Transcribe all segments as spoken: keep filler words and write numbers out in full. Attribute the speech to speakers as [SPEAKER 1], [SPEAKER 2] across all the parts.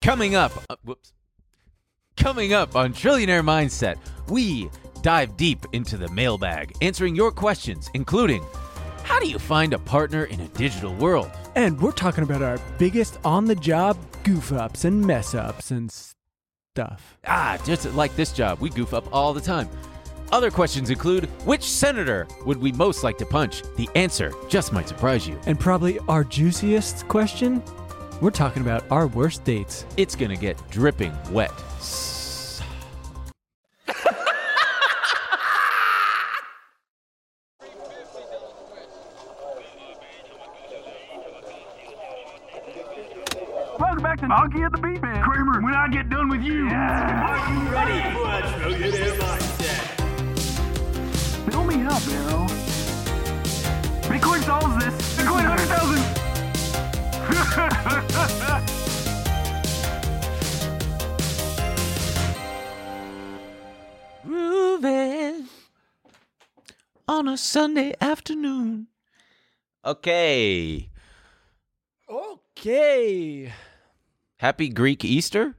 [SPEAKER 1] Coming up, uh, whoops. Coming up on Trillionaire Mindset, we dive deep into the mailbag, answering your questions, including how do you find a partner in a digital world?
[SPEAKER 2] And we're talking about our biggest on-the-job goof-ups and mess-ups and stuff.
[SPEAKER 1] Ah, just like this job, we goof up all the time. Other questions include, which senator would we most like to punch? The answer just might surprise you.
[SPEAKER 2] And probably our juiciest question, we're talking about our worst dates.
[SPEAKER 1] It's gonna get dripping wet.
[SPEAKER 3] Welcome back to Honky at the Beat Man. Kramer, when I get done with you. Yeah.
[SPEAKER 4] Are you ready for a Trillionaire Mindset?
[SPEAKER 3] Fill me up, Arrow. Bitcoin solves this. Bitcoin one hundred thousand.
[SPEAKER 1] Grooving on a Sunday afternoon. Okay.
[SPEAKER 2] Okay.
[SPEAKER 1] Happy Greek Easter?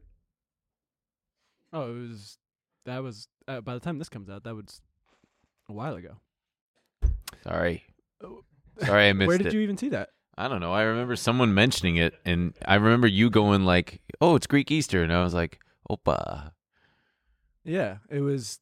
[SPEAKER 2] Oh, it was, that was, uh, by the time this comes out, that was a while ago.
[SPEAKER 1] Sorry. Sorry I missed it.
[SPEAKER 2] Where did you even see that?
[SPEAKER 1] I don't know. I remember someone mentioning it, and I remember you going like, oh, it's Greek Easter. And I was like, opa.
[SPEAKER 2] Yeah, it was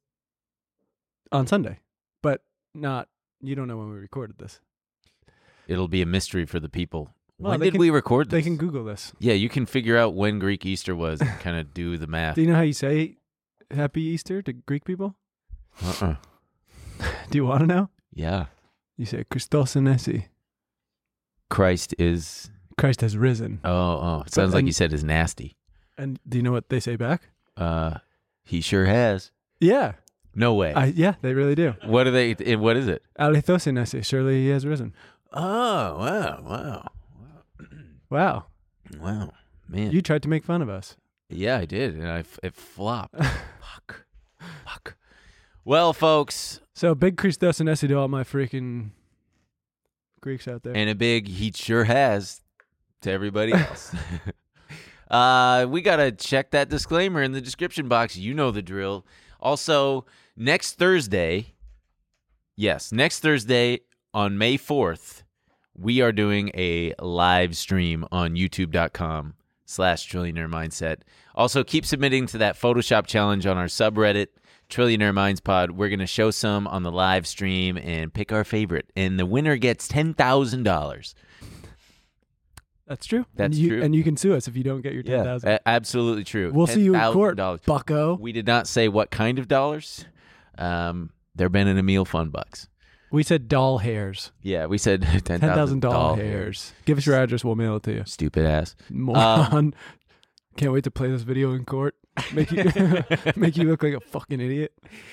[SPEAKER 2] on Sunday, but not, you don't know when we recorded this.
[SPEAKER 1] It'll be a mystery for the people.
[SPEAKER 2] Well,
[SPEAKER 1] when
[SPEAKER 2] they
[SPEAKER 1] did
[SPEAKER 2] can-
[SPEAKER 1] we record this?
[SPEAKER 2] They can Google this.
[SPEAKER 1] Yeah, you can figure out when Greek Easter was and kind of do the math.
[SPEAKER 2] Do you know how you say Happy Easter to Greek people?
[SPEAKER 1] Uh-uh.
[SPEAKER 2] Do you want to know?
[SPEAKER 1] Yeah.
[SPEAKER 2] You say Christos anesi.
[SPEAKER 1] Christ is...
[SPEAKER 2] Christ has risen.
[SPEAKER 1] Oh, oh. It sounds
[SPEAKER 2] But-
[SPEAKER 1] like
[SPEAKER 2] and-
[SPEAKER 1] you said is nasty.
[SPEAKER 2] And do you know what they say back?
[SPEAKER 1] Uh, he sure has.
[SPEAKER 2] Yeah.
[SPEAKER 1] No way.
[SPEAKER 2] I, yeah, they really do.
[SPEAKER 1] What are they? eh, What is it?
[SPEAKER 2] Alithos anesi. Surely he has risen.
[SPEAKER 1] Oh, wow, wow,
[SPEAKER 2] Wow.
[SPEAKER 1] wow, man.
[SPEAKER 2] You tried to make fun of us.
[SPEAKER 1] Yeah, I did, and I f- it flopped. Fuck, fuck. Well, folks,
[SPEAKER 2] So big Christos anesi to all my freaking Greeks out there.
[SPEAKER 1] and a big he sure has to everybody else. uh, we gotta check that disclaimer in the description box. You know the drill. Also, next Thursday, yes, next Thursday on May fourth, we are doing a live stream on youtube.com slash trillionaire mindset. Also, keep submitting to that Photoshop challenge on our subreddit, Trillionaire Minds Pod. We're going to show some on the live stream and pick our favorite. And the winner gets ten thousand dollars.
[SPEAKER 2] That's true.
[SPEAKER 1] That's
[SPEAKER 2] and you,
[SPEAKER 1] true.
[SPEAKER 2] And you can sue us if you don't get your ten thousand.
[SPEAKER 1] A- absolutely true.
[SPEAKER 2] We'll see you in court,
[SPEAKER 1] ten thousand dollars.
[SPEAKER 2] bucko.
[SPEAKER 1] We did not say what kind of dollars. Um, they're Ben and Emil fun bucks.
[SPEAKER 2] We said doll hairs.
[SPEAKER 1] Yeah, we said ten
[SPEAKER 2] ten
[SPEAKER 1] thousand
[SPEAKER 2] thousand doll,
[SPEAKER 1] doll
[SPEAKER 2] hairs. Give us your address. We'll mail it to you.
[SPEAKER 1] Stupid ass.
[SPEAKER 2] Moron. Can't wait to play this video in court. Make you make you look like a fucking idiot.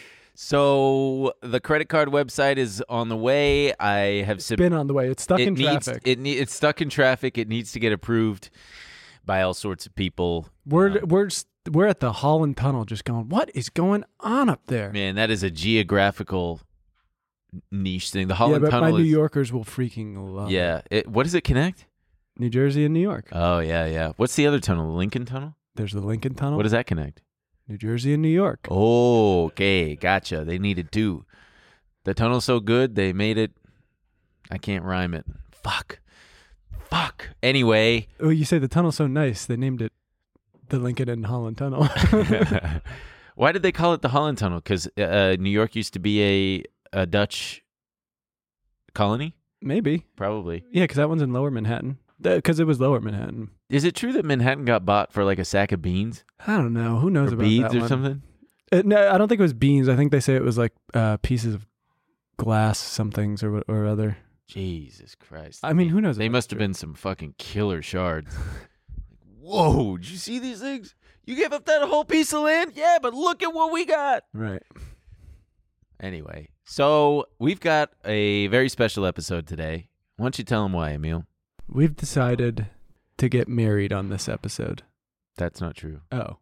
[SPEAKER 1] So the credit card website is on the way. I have sub-
[SPEAKER 2] Been on the way. It's stuck
[SPEAKER 1] it
[SPEAKER 2] in
[SPEAKER 1] needs,
[SPEAKER 2] traffic.
[SPEAKER 1] It ne- it's stuck in traffic. It needs to get approved by all sorts of people.
[SPEAKER 2] we're
[SPEAKER 1] Um,
[SPEAKER 2] we're s- we're at the Holland Tunnel, just going. What is going on up there?
[SPEAKER 1] Man, that is a geographical niche thing. The
[SPEAKER 2] yeah,
[SPEAKER 1] Holland
[SPEAKER 2] but my
[SPEAKER 1] Tunnel
[SPEAKER 2] New
[SPEAKER 1] is,
[SPEAKER 2] Yorkers will freaking love it.
[SPEAKER 1] yeah. It, what does it connect?
[SPEAKER 2] New Jersey and New York.
[SPEAKER 1] Oh yeah, yeah. What's the other tunnel? The Lincoln Tunnel.
[SPEAKER 2] There's the Lincoln Tunnel.
[SPEAKER 1] What does that connect?
[SPEAKER 2] New Jersey and New York.
[SPEAKER 1] Oh, okay, gotcha. They needed two. The tunnel's so good they made it. I can't rhyme it. Fuck. Fuck. Anyway.
[SPEAKER 2] Oh, you say the tunnel's so nice, they named it the Lincoln and Holland Tunnel.
[SPEAKER 1] Why did they call it the Holland Tunnel? Because uh, New York used to be a, a Dutch colony?
[SPEAKER 2] Maybe.
[SPEAKER 1] Probably.
[SPEAKER 2] Yeah, because that one's in Lower Manhattan. Because it was Lower Manhattan.
[SPEAKER 1] Is it true that Manhattan got bought for like a sack of beans?
[SPEAKER 2] I don't know. Who knows
[SPEAKER 1] Or
[SPEAKER 2] about
[SPEAKER 1] beads
[SPEAKER 2] that
[SPEAKER 1] or
[SPEAKER 2] one?
[SPEAKER 1] something?
[SPEAKER 2] Uh, no, I don't think it was beans. I think they say it was like uh, pieces of glass, some things or wha- or other.
[SPEAKER 1] Jesus Christ.
[SPEAKER 2] I mean, who knows?
[SPEAKER 1] They
[SPEAKER 2] if
[SPEAKER 1] must
[SPEAKER 2] that's
[SPEAKER 1] have
[SPEAKER 2] true.
[SPEAKER 1] been some fucking killer shards. Whoa, did you see these things? You gave up that whole piece of land? Yeah, but look at what we got.
[SPEAKER 2] Right.
[SPEAKER 1] Anyway, so we've got a very special episode today. Why don't you tell them why, Emil?
[SPEAKER 2] We've decided to get married on this episode.
[SPEAKER 1] That's not true.
[SPEAKER 2] Oh,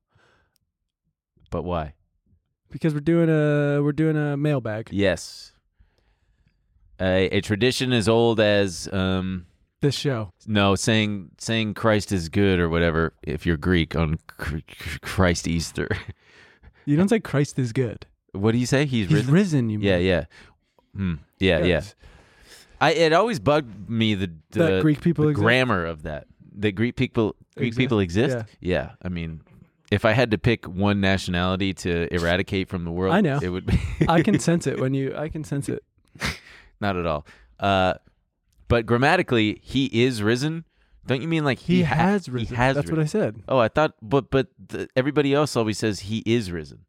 [SPEAKER 1] But why?
[SPEAKER 2] because we're doing a we're doing a mailbag.
[SPEAKER 1] Yes. A, a tradition as old as um,
[SPEAKER 2] This show.
[SPEAKER 1] No, saying saying Christ is good or whatever if you're Greek on cr- cr- Christ Easter.
[SPEAKER 2] You don't say Christ is good.
[SPEAKER 1] What do you say? He's,
[SPEAKER 2] He's
[SPEAKER 1] risen.
[SPEAKER 2] risen. You
[SPEAKER 1] Yeah,
[SPEAKER 2] mean.
[SPEAKER 1] yeah, Hmm. yeah, yeah.
[SPEAKER 2] Yes.
[SPEAKER 1] I it always bugged me the, the
[SPEAKER 2] That Greek people
[SPEAKER 1] the
[SPEAKER 2] exist?
[SPEAKER 1] grammar of that. That Greek people Greek
[SPEAKER 2] Exist.
[SPEAKER 1] people exist.
[SPEAKER 2] Yeah.
[SPEAKER 1] Yeah, I mean, if I had to pick one nationality to eradicate from the world,
[SPEAKER 2] I know.
[SPEAKER 1] it would be.
[SPEAKER 2] I can sense it when you. I can sense it.
[SPEAKER 1] Not at all. Uh, but grammatically, he is risen. Don't you mean like he,
[SPEAKER 2] He,
[SPEAKER 1] ha-
[SPEAKER 2] has risen.
[SPEAKER 1] He has
[SPEAKER 2] That's
[SPEAKER 1] risen.
[SPEAKER 2] what I said.
[SPEAKER 1] Oh, I thought, but but the, everybody else always says he is risen.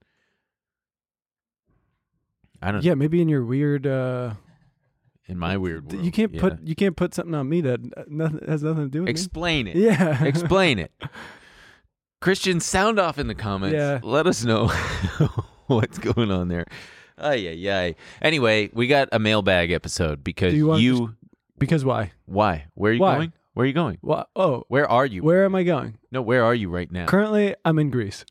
[SPEAKER 1] I don't.
[SPEAKER 2] Yeah, maybe in your weird. uh
[SPEAKER 1] In my weird world,
[SPEAKER 2] You can't
[SPEAKER 1] yeah.
[SPEAKER 2] put. You can't put something on me that uh, nothing has nothing to do with
[SPEAKER 1] Explain it.
[SPEAKER 2] me. Yeah.
[SPEAKER 1] Explain it. Christian, sound off in the comments.
[SPEAKER 2] Yeah.
[SPEAKER 1] Let us know what's going on there. Ay, ay, ay. Anyway, we got a mailbag episode because
[SPEAKER 2] Do
[SPEAKER 1] you.
[SPEAKER 2] you want Because why?
[SPEAKER 1] Why? Where are you
[SPEAKER 2] Why?
[SPEAKER 1] going? Where are you going?
[SPEAKER 2] Why? Oh,
[SPEAKER 1] Where are you?
[SPEAKER 2] where am I going?
[SPEAKER 1] No, where are you right now?
[SPEAKER 2] Currently, I'm in Greece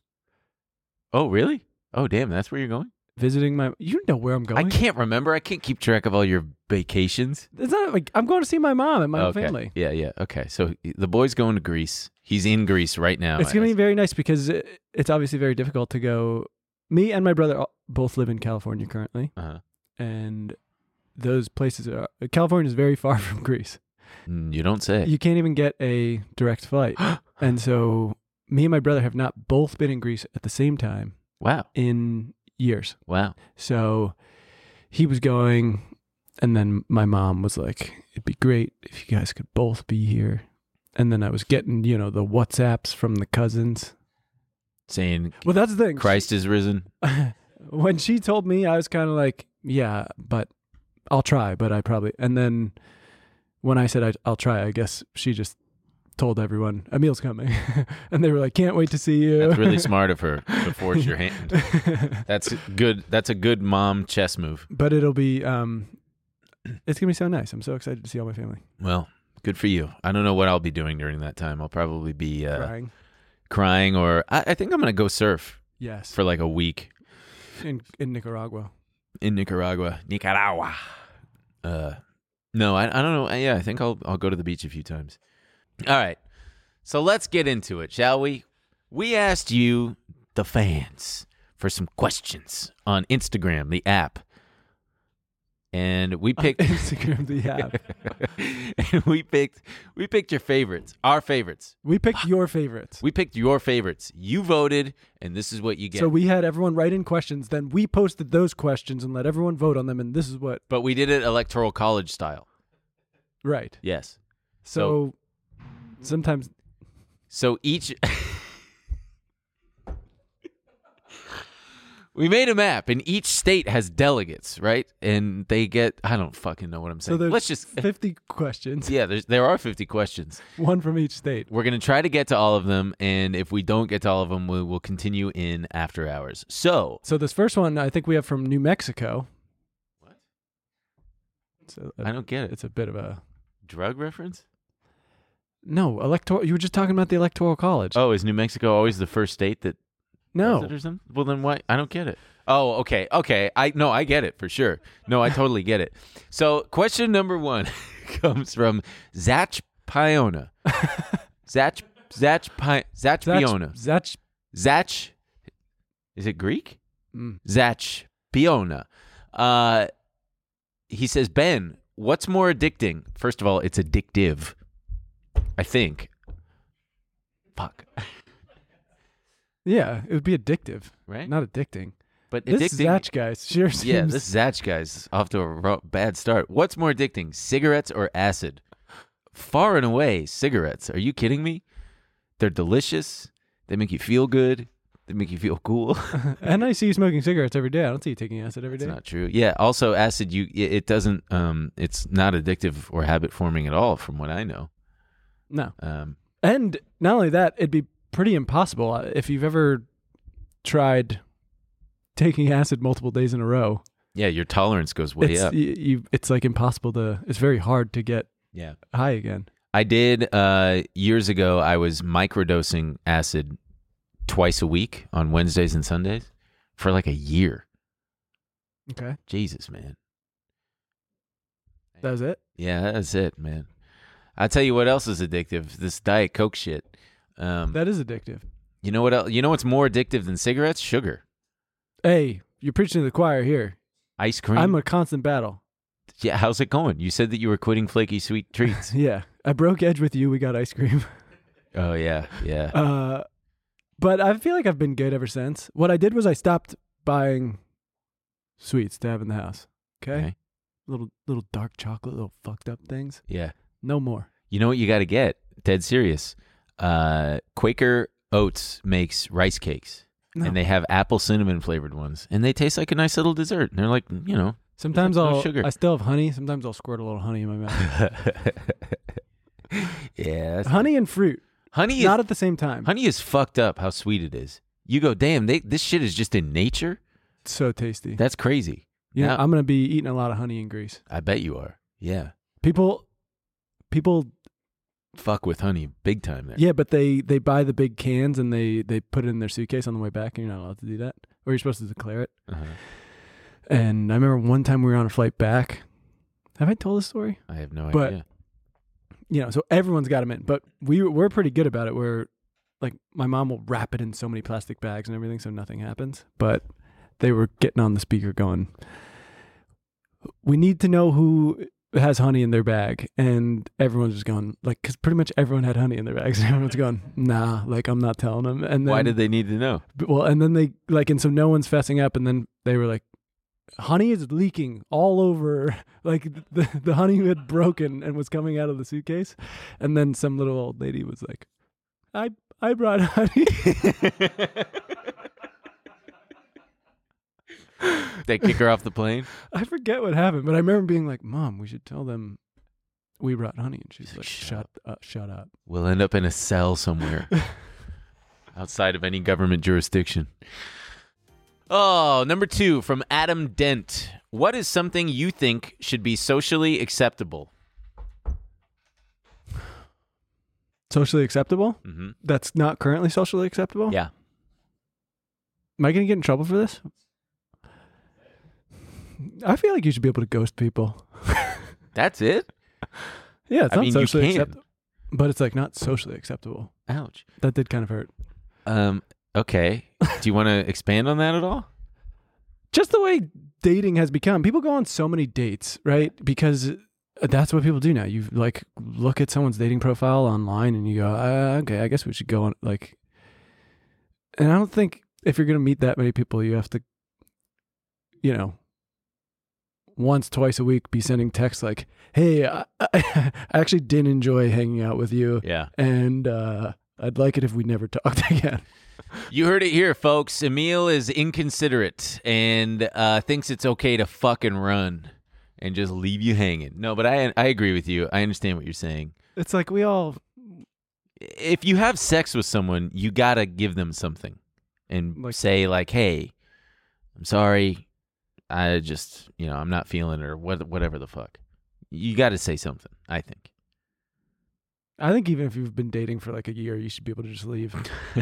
[SPEAKER 1] Oh, really? Oh, damn. That's where you're going?
[SPEAKER 2] visiting my. You know where I'm going.
[SPEAKER 1] I can't remember. I can't keep track of all your vacations.
[SPEAKER 2] It's not like I'm going to see my mom and my
[SPEAKER 1] okay.
[SPEAKER 2] family.
[SPEAKER 1] Yeah, yeah. Okay. So the boy's going to Greece. He's in Greece right now.
[SPEAKER 2] It's going to be very nice because it, it's obviously very difficult to go. Me and my brother all- both live in California currently,
[SPEAKER 1] Uh-huh.
[SPEAKER 2] and those places are. California is very far from Greece.
[SPEAKER 1] Mm, You don't say.
[SPEAKER 2] You can't even get a direct flight, and so me and my brother have not both been in Greece at the same time
[SPEAKER 1] Wow.
[SPEAKER 2] in years.
[SPEAKER 1] Wow.
[SPEAKER 2] So he was going, and then my mom was like, it'd be great if you guys could both be here. And then I was getting, you know, the WhatsApps from the cousins.
[SPEAKER 1] Saying
[SPEAKER 2] Well, that's the thing.
[SPEAKER 1] Christ is risen.
[SPEAKER 2] When she told me, I was kind of like, yeah, but I'll try, but I probably. And then when I said I, I'll try, I guess she just told everyone, Emil's coming. And they were like, can't wait to see you.
[SPEAKER 1] That's really smart of her to force your hand. That's good. That's a good mom chess move.
[SPEAKER 2] But it'll be, um, it's going to be so nice. I'm so excited to see all my family.
[SPEAKER 1] Well, good for you. I don't know what I'll be doing during that time. I'll probably be uh,
[SPEAKER 2] Crying.
[SPEAKER 1] crying, or I, I think I'm going to go surf
[SPEAKER 2] Yes.
[SPEAKER 1] for like a week
[SPEAKER 2] In, in Nicaragua.
[SPEAKER 1] in Nicaragua. Nicaragua. Uh, no, I, I don't know. Yeah, I think I'll I'll go to the beach a few times. All right. So let's get into it, shall we? We asked you, the fans, for some questions on Instagram, the app. And we picked
[SPEAKER 2] Instagram, the app.
[SPEAKER 1] and we picked we picked your favorites, our favorites.
[SPEAKER 2] We picked your favorites.
[SPEAKER 1] We picked your favorites. You voted, and this is what you get.
[SPEAKER 2] So we had everyone write in questions. Then we posted those questions and let everyone vote on them. And this is what,
[SPEAKER 1] but we did it electoral college style.
[SPEAKER 2] right.
[SPEAKER 1] Yes.
[SPEAKER 2] So, sometimes,
[SPEAKER 1] So each we made a map, and each state has delegates, right? And they get I don't fucking know what I'm
[SPEAKER 2] so
[SPEAKER 1] saying.
[SPEAKER 2] there's
[SPEAKER 1] Let's just
[SPEAKER 2] fifty questions,
[SPEAKER 1] yeah. There's there are fifty questions.
[SPEAKER 2] one from each state.
[SPEAKER 1] We're gonna try to get to all of them, and if we don't get to all of them, we will continue in after hours. So
[SPEAKER 2] So this first one, I think we have from New Mexico.
[SPEAKER 1] What?
[SPEAKER 2] So
[SPEAKER 1] I don't get it.
[SPEAKER 2] It's a bit of a
[SPEAKER 1] Drug reference?
[SPEAKER 2] no electoral. You were just talking about the electoral college.
[SPEAKER 1] Oh, is New Mexico always the first state that
[SPEAKER 2] no,
[SPEAKER 1] does it or something? Well, then why? I don't get it. Oh, okay, okay. I no, I get it for sure. No, I totally get it. So, question number one comes from Zach Piona. Zach Zach Pi, Zach Piona.
[SPEAKER 2] Zach.
[SPEAKER 1] Zach. Is it Greek?
[SPEAKER 2] Mm.
[SPEAKER 1] Zach Piona. Uh, he says, Ben, what's more addicting? First of all, it's addictive. I think. Fuck.
[SPEAKER 2] Yeah, it would be addictive,
[SPEAKER 1] Right?
[SPEAKER 2] not addicting.
[SPEAKER 1] But
[SPEAKER 2] This
[SPEAKER 1] addicting.
[SPEAKER 2] Zach guy sure seems.
[SPEAKER 1] Yeah, this Zach guy's off to a ro- bad start. What's more addicting, cigarettes or acid? Far and away, cigarettes. Are you kidding me? They're delicious. They make you feel good. They make you feel cool.
[SPEAKER 2] And I see you smoking cigarettes every day. I don't see you taking acid every
[SPEAKER 1] It's
[SPEAKER 2] day.
[SPEAKER 1] not true. Yeah. Also, acid. You. It it doesn't. Um. It's not addictive or habit forming at all, from what I know.
[SPEAKER 2] No.
[SPEAKER 1] Um.
[SPEAKER 2] And not only that, it'd be pretty impossible uh, if you've ever tried taking acid multiple days in a row.
[SPEAKER 1] Yeah. Your tolerance goes way
[SPEAKER 2] it's
[SPEAKER 1] up.
[SPEAKER 2] you, you. It's like impossible to. It's very hard to get
[SPEAKER 1] Yeah.
[SPEAKER 2] high again.
[SPEAKER 1] I did uh, years ago. I was microdosing acid twice a week on Wednesdays and Sundays for like a year.
[SPEAKER 2] Okay,
[SPEAKER 1] Jesus, man.
[SPEAKER 2] that was it.
[SPEAKER 1] Yeah, that's it, man. I'll tell you what else is addictive. This Diet Coke shit. Um,
[SPEAKER 2] That is addictive.
[SPEAKER 1] you know what else? You know what's more addictive than cigarettes? Sugar.
[SPEAKER 2] Hey, you're preaching to the choir here.
[SPEAKER 1] Ice cream.
[SPEAKER 2] I'm a constant battle.
[SPEAKER 1] yeah, how's it going? You said that you were quitting flaky sweet treats.
[SPEAKER 2] Yeah, I broke edge with you. We got ice cream.
[SPEAKER 1] oh, yeah, yeah.
[SPEAKER 2] Uh, but I feel like I've been good ever since. What I did was I stopped buying sweets to have in the house. Okay,
[SPEAKER 1] Okay.
[SPEAKER 2] little little dark chocolate, little fucked up things.
[SPEAKER 1] Yeah.
[SPEAKER 2] No more.
[SPEAKER 1] You know what you got to get? Dead serious. Uh, Quaker Oats makes rice cakes.
[SPEAKER 2] No.
[SPEAKER 1] And they have apple cinnamon flavored ones. And they taste like a nice little dessert. And they're like, you know.
[SPEAKER 2] Sometimes
[SPEAKER 1] no
[SPEAKER 2] I'll.
[SPEAKER 1] sugar.
[SPEAKER 2] I still have honey. Sometimes I'll squirt a little honey in my mouth.
[SPEAKER 1] yeah. that's-
[SPEAKER 2] honey and fruit,
[SPEAKER 1] honey is,
[SPEAKER 2] not at the same time.
[SPEAKER 1] honey is fucked up how sweet it is. You go, damn, they, this shit is just in nature?
[SPEAKER 2] It's so tasty.
[SPEAKER 1] That's crazy.
[SPEAKER 2] Yeah,
[SPEAKER 1] Now-
[SPEAKER 2] I'm gonna be eating a lot of honey in Greece.
[SPEAKER 1] I bet you are. Yeah.
[SPEAKER 2] People, people,
[SPEAKER 1] Fuck with honey big time there.
[SPEAKER 2] yeah, but they they buy the big cans and they they put it in their suitcase on the way back, and you're not allowed to do that, or you're supposed to declare it.
[SPEAKER 1] Uh-huh.
[SPEAKER 2] And I remember one time we were on a flight back. Have I told this story?
[SPEAKER 1] I have no
[SPEAKER 2] But-
[SPEAKER 1] idea.
[SPEAKER 2] You know, so everyone's got them in, but we we're pretty good about it. We're like, my mom will wrap it in so many plastic bags and everything, so nothing happens. But they were getting on the speaker going, we need to know who has honey in their bag. And everyone's just going, like, because pretty much everyone had honey in their bags. And everyone's going, nah, like, I'm not telling them. And then,
[SPEAKER 1] Why did they need to know?
[SPEAKER 2] well, and then they, like, and so no one's fessing up. And then they were like, honey is leaking all over. Like, the, the honey had broken and was coming out of the suitcase. And then some little old lady was like, I, I brought honey.
[SPEAKER 1] They kick her off the plane?
[SPEAKER 2] I forget what happened, but I remember being like, Mom, we should tell them we brought honey. And she's
[SPEAKER 1] She's
[SPEAKER 2] like,
[SPEAKER 1] like,
[SPEAKER 2] shut up, shut up.
[SPEAKER 1] We'll end up in a cell somewhere outside of any government jurisdiction. Oh, number two from Adam Dent. What is something you think should be socially acceptable?
[SPEAKER 2] Socially acceptable?
[SPEAKER 1] Mm-hmm.
[SPEAKER 2] That's not currently socially acceptable?
[SPEAKER 1] Yeah.
[SPEAKER 2] Am I going to get in trouble for this? I feel like you should be able to ghost people.
[SPEAKER 1] That's it?
[SPEAKER 2] Yeah, it's
[SPEAKER 1] I
[SPEAKER 2] not
[SPEAKER 1] mean, you
[SPEAKER 2] socially
[SPEAKER 1] can.
[SPEAKER 2] acceptable. But it's like not socially acceptable.
[SPEAKER 1] Ouch.
[SPEAKER 2] That did kind of hurt.
[SPEAKER 1] Um. Okay. Do you want to expand on that at all?
[SPEAKER 2] Just the way dating has become. People go on so many dates, right? Because that's what people do now. You like look at someone's dating profile online and you go, uh, okay, I guess we should go on. Like, and I don't think if you're going to meet that many people, you have to, you know, once, twice a week be sending texts like, hey, I, I actually did enjoy hanging out with you.
[SPEAKER 1] Yeah.
[SPEAKER 2] And uh, I'd like it if we never talked again.
[SPEAKER 1] You heard it here, folks. Emil is inconsiderate and uh, thinks it's okay to fucking run and just leave you hanging. No, but I I agree with you. I understand what you're saying.
[SPEAKER 2] It's like we all,
[SPEAKER 1] If you have sex with someone, you gotta give them something and
[SPEAKER 2] Like-
[SPEAKER 1] say like, "Hey, I'm sorry. I just, you know, I'm not feeling it," or what, whatever the fuck. You got to say something, I think.
[SPEAKER 2] I think even if you've been dating for like a year, you should be able to just leave.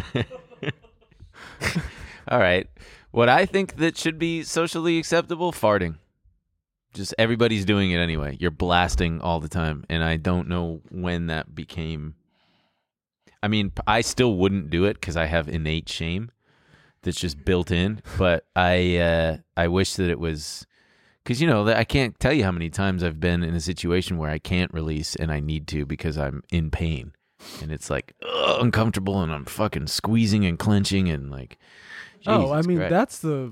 [SPEAKER 1] All right. What I think that should be socially acceptable, farting. Just everybody's doing it anyway. You're blasting all the time. And I don't know when that became. I mean, I still wouldn't do it because I have innate shame that's just built in. But I uh, I wish that it was. Because, you know, I can't tell you how many times I've been in a situation where I can't release and I need to because I'm in pain. And it's like ugh, uncomfortable and I'm fucking squeezing and clenching and like.
[SPEAKER 2] Oh, I
[SPEAKER 1] Jesus
[SPEAKER 2] mean,
[SPEAKER 1] Christ.
[SPEAKER 2] that's the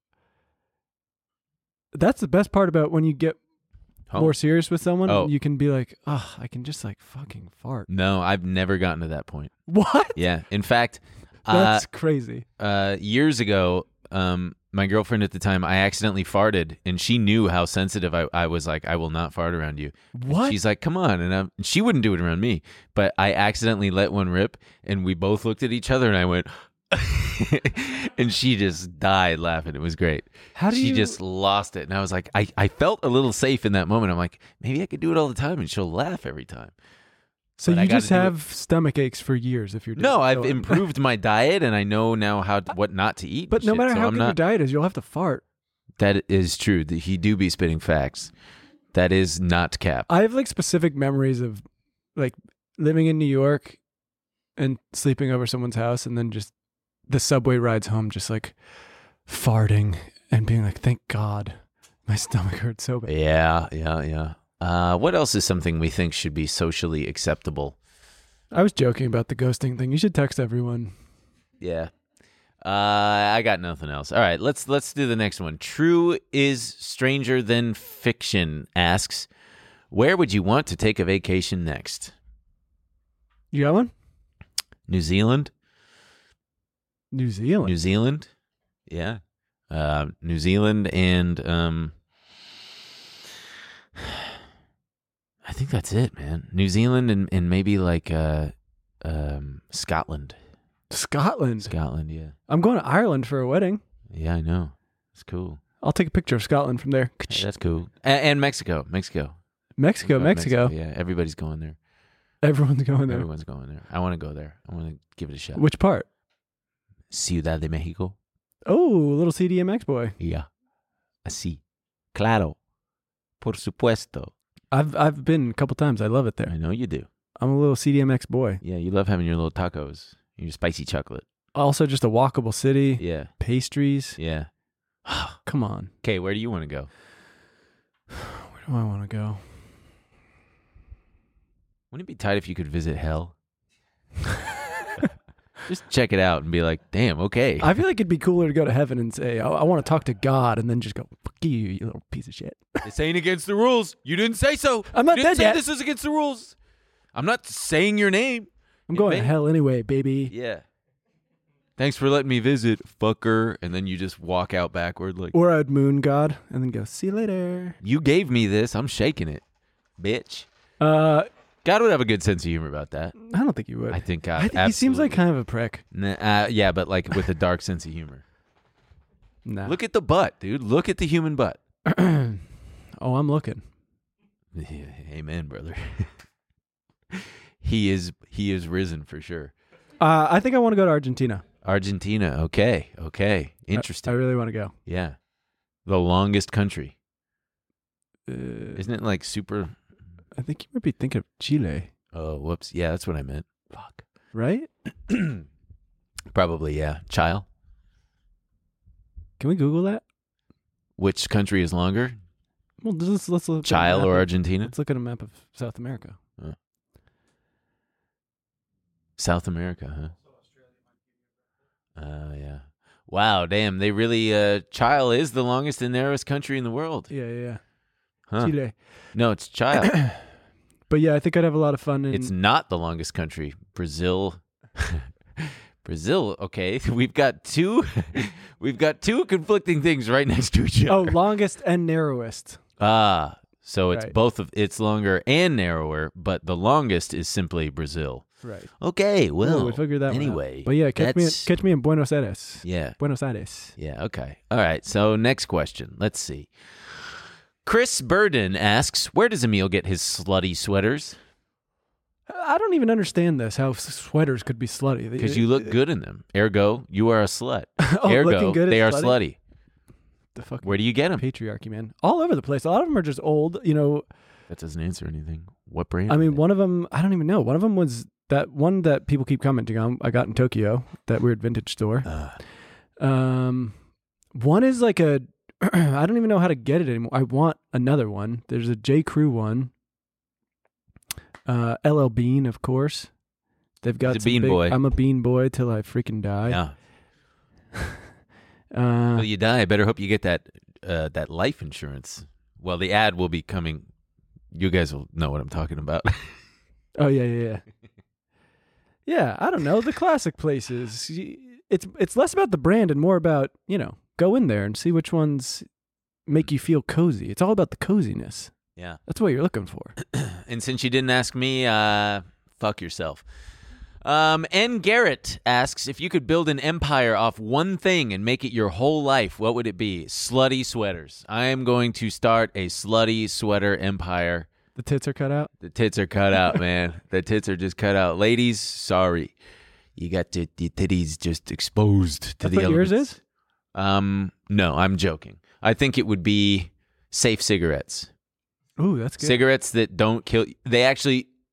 [SPEAKER 2] that's the best part about when you get
[SPEAKER 1] Oh.
[SPEAKER 2] more serious with someone.
[SPEAKER 1] Oh.
[SPEAKER 2] You can be like, oh, I can just like fucking fart.
[SPEAKER 1] No, I've never gotten to that point.
[SPEAKER 2] What?
[SPEAKER 1] Yeah. In fact, uh,
[SPEAKER 2] That's crazy.
[SPEAKER 1] uh, years ago, um, my girlfriend at the time, I accidentally farted and she knew how sensitive I, I was. Like, I will not fart around you.
[SPEAKER 2] What?
[SPEAKER 1] She's like, come on. And I'm, she wouldn't do it around me, but I accidentally let one rip and we both looked at each other and I went, and she just died laughing. It was great.
[SPEAKER 2] How do
[SPEAKER 1] she
[SPEAKER 2] you
[SPEAKER 1] just lost it. And I was like, I, I felt a little safe in that moment. I'm like, maybe I could do it all the time and she'll laugh every time.
[SPEAKER 2] So
[SPEAKER 1] but I
[SPEAKER 2] you
[SPEAKER 1] gotta
[SPEAKER 2] just
[SPEAKER 1] do it.
[SPEAKER 2] have stomach aches for years if you're doing
[SPEAKER 1] No,
[SPEAKER 2] it.
[SPEAKER 1] I've
[SPEAKER 2] So-
[SPEAKER 1] improved my diet and I know now how to, what not to eat.
[SPEAKER 2] But
[SPEAKER 1] and
[SPEAKER 2] no
[SPEAKER 1] shit,
[SPEAKER 2] matter
[SPEAKER 1] so
[SPEAKER 2] how
[SPEAKER 1] I'm
[SPEAKER 2] good
[SPEAKER 1] not,
[SPEAKER 2] your diet is, you'll have to fart.
[SPEAKER 1] That is true. He do be spitting facts. That is not cap.
[SPEAKER 2] I have like specific memories of like living in New York and sleeping over someone's house, and then just the subway rides home, just like farting and being like, "Thank God, my stomach hurts so bad."
[SPEAKER 1] Yeah, yeah, yeah. Uh, what else is something we think should be socially acceptable?
[SPEAKER 2] I was joking about the ghosting thing. You should text everyone.
[SPEAKER 1] Yeah. Uh, I got nothing else. All right, let's let's do the next one. True is stranger than fiction asks, where would you want to take a vacation next?
[SPEAKER 2] You got one?
[SPEAKER 1] New Zealand?
[SPEAKER 2] New Zealand.
[SPEAKER 1] New Zealand? Yeah. Uh, New Zealand and um I think that's it, man. New Zealand and, and maybe like uh um Scotland.
[SPEAKER 2] Scotland.
[SPEAKER 1] Scotland, yeah.
[SPEAKER 2] I'm going to Ireland for a wedding.
[SPEAKER 1] Yeah, I know. It's cool.
[SPEAKER 2] I'll take a picture of Scotland from there.
[SPEAKER 1] Hey, that's cool. And, and Mexico. Mexico.
[SPEAKER 2] Mexico,
[SPEAKER 1] What about
[SPEAKER 2] Mexico.
[SPEAKER 1] Yeah, everybody's going there.
[SPEAKER 2] Everyone's going there.
[SPEAKER 1] Everyone's going there. I want to go there. I want to give it a shot.
[SPEAKER 2] Which part?
[SPEAKER 1] Ciudad de Mexico.
[SPEAKER 2] Oh, little C D M X boy.
[SPEAKER 1] Yeah. Así. Claro. Por supuesto.
[SPEAKER 2] I've I've been a couple times. I love it there.
[SPEAKER 1] I know you do.
[SPEAKER 2] I'm a little C D M X boy.
[SPEAKER 1] Yeah, you love having your little tacos, your spicy chocolate.
[SPEAKER 2] Also, just a walkable city.
[SPEAKER 1] Yeah.
[SPEAKER 2] Pastries.
[SPEAKER 1] Yeah.
[SPEAKER 2] Come on.
[SPEAKER 1] Okay, where do you want to go?
[SPEAKER 2] Where do I want to go?
[SPEAKER 1] Wouldn't it be tight if you could visit hell? Just check it out and be like, damn, okay.
[SPEAKER 2] I feel like it'd be cooler to go to heaven and say, I, I want to talk to God, and then just go, fuck you, you little piece of shit.
[SPEAKER 1] This ain't against the rules. You didn't say so.
[SPEAKER 2] I'm not
[SPEAKER 1] you didn't
[SPEAKER 2] dead
[SPEAKER 1] say
[SPEAKER 2] yet.
[SPEAKER 1] This is against the rules. I'm not saying your name.
[SPEAKER 2] I'm
[SPEAKER 1] Yeah,
[SPEAKER 2] going
[SPEAKER 1] baby.
[SPEAKER 2] to hell anyway, baby.
[SPEAKER 1] Yeah. Thanks for letting me visit, fucker. And then you just walk out backward like,
[SPEAKER 2] Or I'd moon God and then go, see you later.
[SPEAKER 1] you gave me this. I'm shaking it, bitch.
[SPEAKER 2] Uh,
[SPEAKER 1] God would have a good sense of humor about that.
[SPEAKER 2] I don't think you would.
[SPEAKER 1] I think God.
[SPEAKER 2] I think he seems like kind of a prick.
[SPEAKER 1] Nah, uh, yeah, but like with a dark sense of humor.
[SPEAKER 2] Nah.
[SPEAKER 1] Look at the butt, dude. Look at the human butt.
[SPEAKER 2] Oh, I'm looking.
[SPEAKER 1] Amen, brother. he is he is risen for sure.
[SPEAKER 2] Uh, I think I want to go to Argentina.
[SPEAKER 1] Argentina. Okay. Okay.
[SPEAKER 2] I-
[SPEAKER 1] Interesting.
[SPEAKER 2] I, really want to go.
[SPEAKER 1] yeah. The longest country.
[SPEAKER 2] Uh,
[SPEAKER 1] Isn't it like super?
[SPEAKER 2] I think you might be thinking of Chile,
[SPEAKER 1] Oh, whoops. Yeah, that's what I meant. Fuck.
[SPEAKER 2] right?
[SPEAKER 1] Probably, yeah. Chile.
[SPEAKER 2] Can we Google that?
[SPEAKER 1] Which country is longer?
[SPEAKER 2] Well, let's let's look. at a
[SPEAKER 1] Chile
[SPEAKER 2] map
[SPEAKER 1] or
[SPEAKER 2] of-
[SPEAKER 1] Argentina?
[SPEAKER 2] Let's look at a map of South America.
[SPEAKER 1] South America, huh? Uh, yeah. Wow, damn. They really, uh, Chile is the longest and narrowest country in the world.
[SPEAKER 2] Yeah, yeah, yeah.
[SPEAKER 1] Huh.
[SPEAKER 2] Chile.
[SPEAKER 1] No, it's Chile.
[SPEAKER 2] But yeah, I think I'd have a lot of fun. In,
[SPEAKER 1] It's not the longest country. Brazil. Brazil, okay. We've got two we've got two conflicting things right next to each
[SPEAKER 2] oh,
[SPEAKER 1] other.
[SPEAKER 2] longest and narrowest.
[SPEAKER 1] Ah, so it's
[SPEAKER 2] Right.
[SPEAKER 1] both of it's longer and narrower, but the longest is simply Brazil.
[SPEAKER 2] Right.
[SPEAKER 1] Okay, well,
[SPEAKER 2] Ooh, we figured that one out.
[SPEAKER 1] anyway.
[SPEAKER 2] But yeah, catch me, in,
[SPEAKER 1] that's-
[SPEAKER 2] catch me in Buenos Aires.
[SPEAKER 1] Yeah.
[SPEAKER 2] Buenos Aires.
[SPEAKER 1] Yeah, okay. All right. So next question. Let's see. Chris Burden asks, where does Emil get his slutty sweaters?
[SPEAKER 2] I don't even understand this. How s- sweaters could be slutty?
[SPEAKER 1] Because you look good in them. Ergo, you are a slut.
[SPEAKER 2] Oh,
[SPEAKER 1] Ergo,
[SPEAKER 2] looking good is
[SPEAKER 1] they are
[SPEAKER 2] slutty?
[SPEAKER 1] slutty.
[SPEAKER 2] The fuck
[SPEAKER 1] Where do you get them?
[SPEAKER 2] patriarchy, man. All over the place. A lot of them are just old. You know,
[SPEAKER 1] That doesn't answer anything. What brand?
[SPEAKER 2] I
[SPEAKER 1] are
[SPEAKER 2] mean,
[SPEAKER 1] they?
[SPEAKER 2] one of them. I don't even know. One of them was that one that people keep commenting on. I got in Tokyo, that weird vintage store.
[SPEAKER 1] Uh,
[SPEAKER 2] Um, one is like a. I don't even know how to get it anymore. I want another one. There's a J. Crew one. Uh, L L Bean, of course. They've got
[SPEAKER 1] He's a
[SPEAKER 2] some
[SPEAKER 1] bean
[SPEAKER 2] big-
[SPEAKER 1] boy.
[SPEAKER 2] I'm a bean boy till I freaking die.
[SPEAKER 1] yeah.
[SPEAKER 2] Uh,
[SPEAKER 1] Well, you die. I better hope you get that uh, that life insurance. Well, the ad will be coming. You guys will know what I'm talking about.
[SPEAKER 2] oh yeah, yeah, yeah. Yeah, I don't know the classic places. Y- It's it's less about the brand and more about, you know, go in there and see which ones make you feel cozy. It's all about the coziness.
[SPEAKER 1] yeah.
[SPEAKER 2] That's what you're looking for.
[SPEAKER 1] And since you didn't ask me, uh, fuck yourself. Um, N. Garrett asks, if you could build an empire off one thing and make it your whole life, what would it be? Slutty sweaters. I am going to start a slutty sweater empire.
[SPEAKER 2] The tits are cut out.
[SPEAKER 1] The tits are cut out, man. The tits are just cut out. Ladies, sorry. You got the, the titties just exposed to
[SPEAKER 2] That's
[SPEAKER 1] the
[SPEAKER 2] what yours
[SPEAKER 1] elements.
[SPEAKER 2] is?
[SPEAKER 1] Um, no, I'm joking. I think it would be safe cigarettes.
[SPEAKER 2] Ooh, that's good.
[SPEAKER 1] Cigarettes that don't kill. They actually,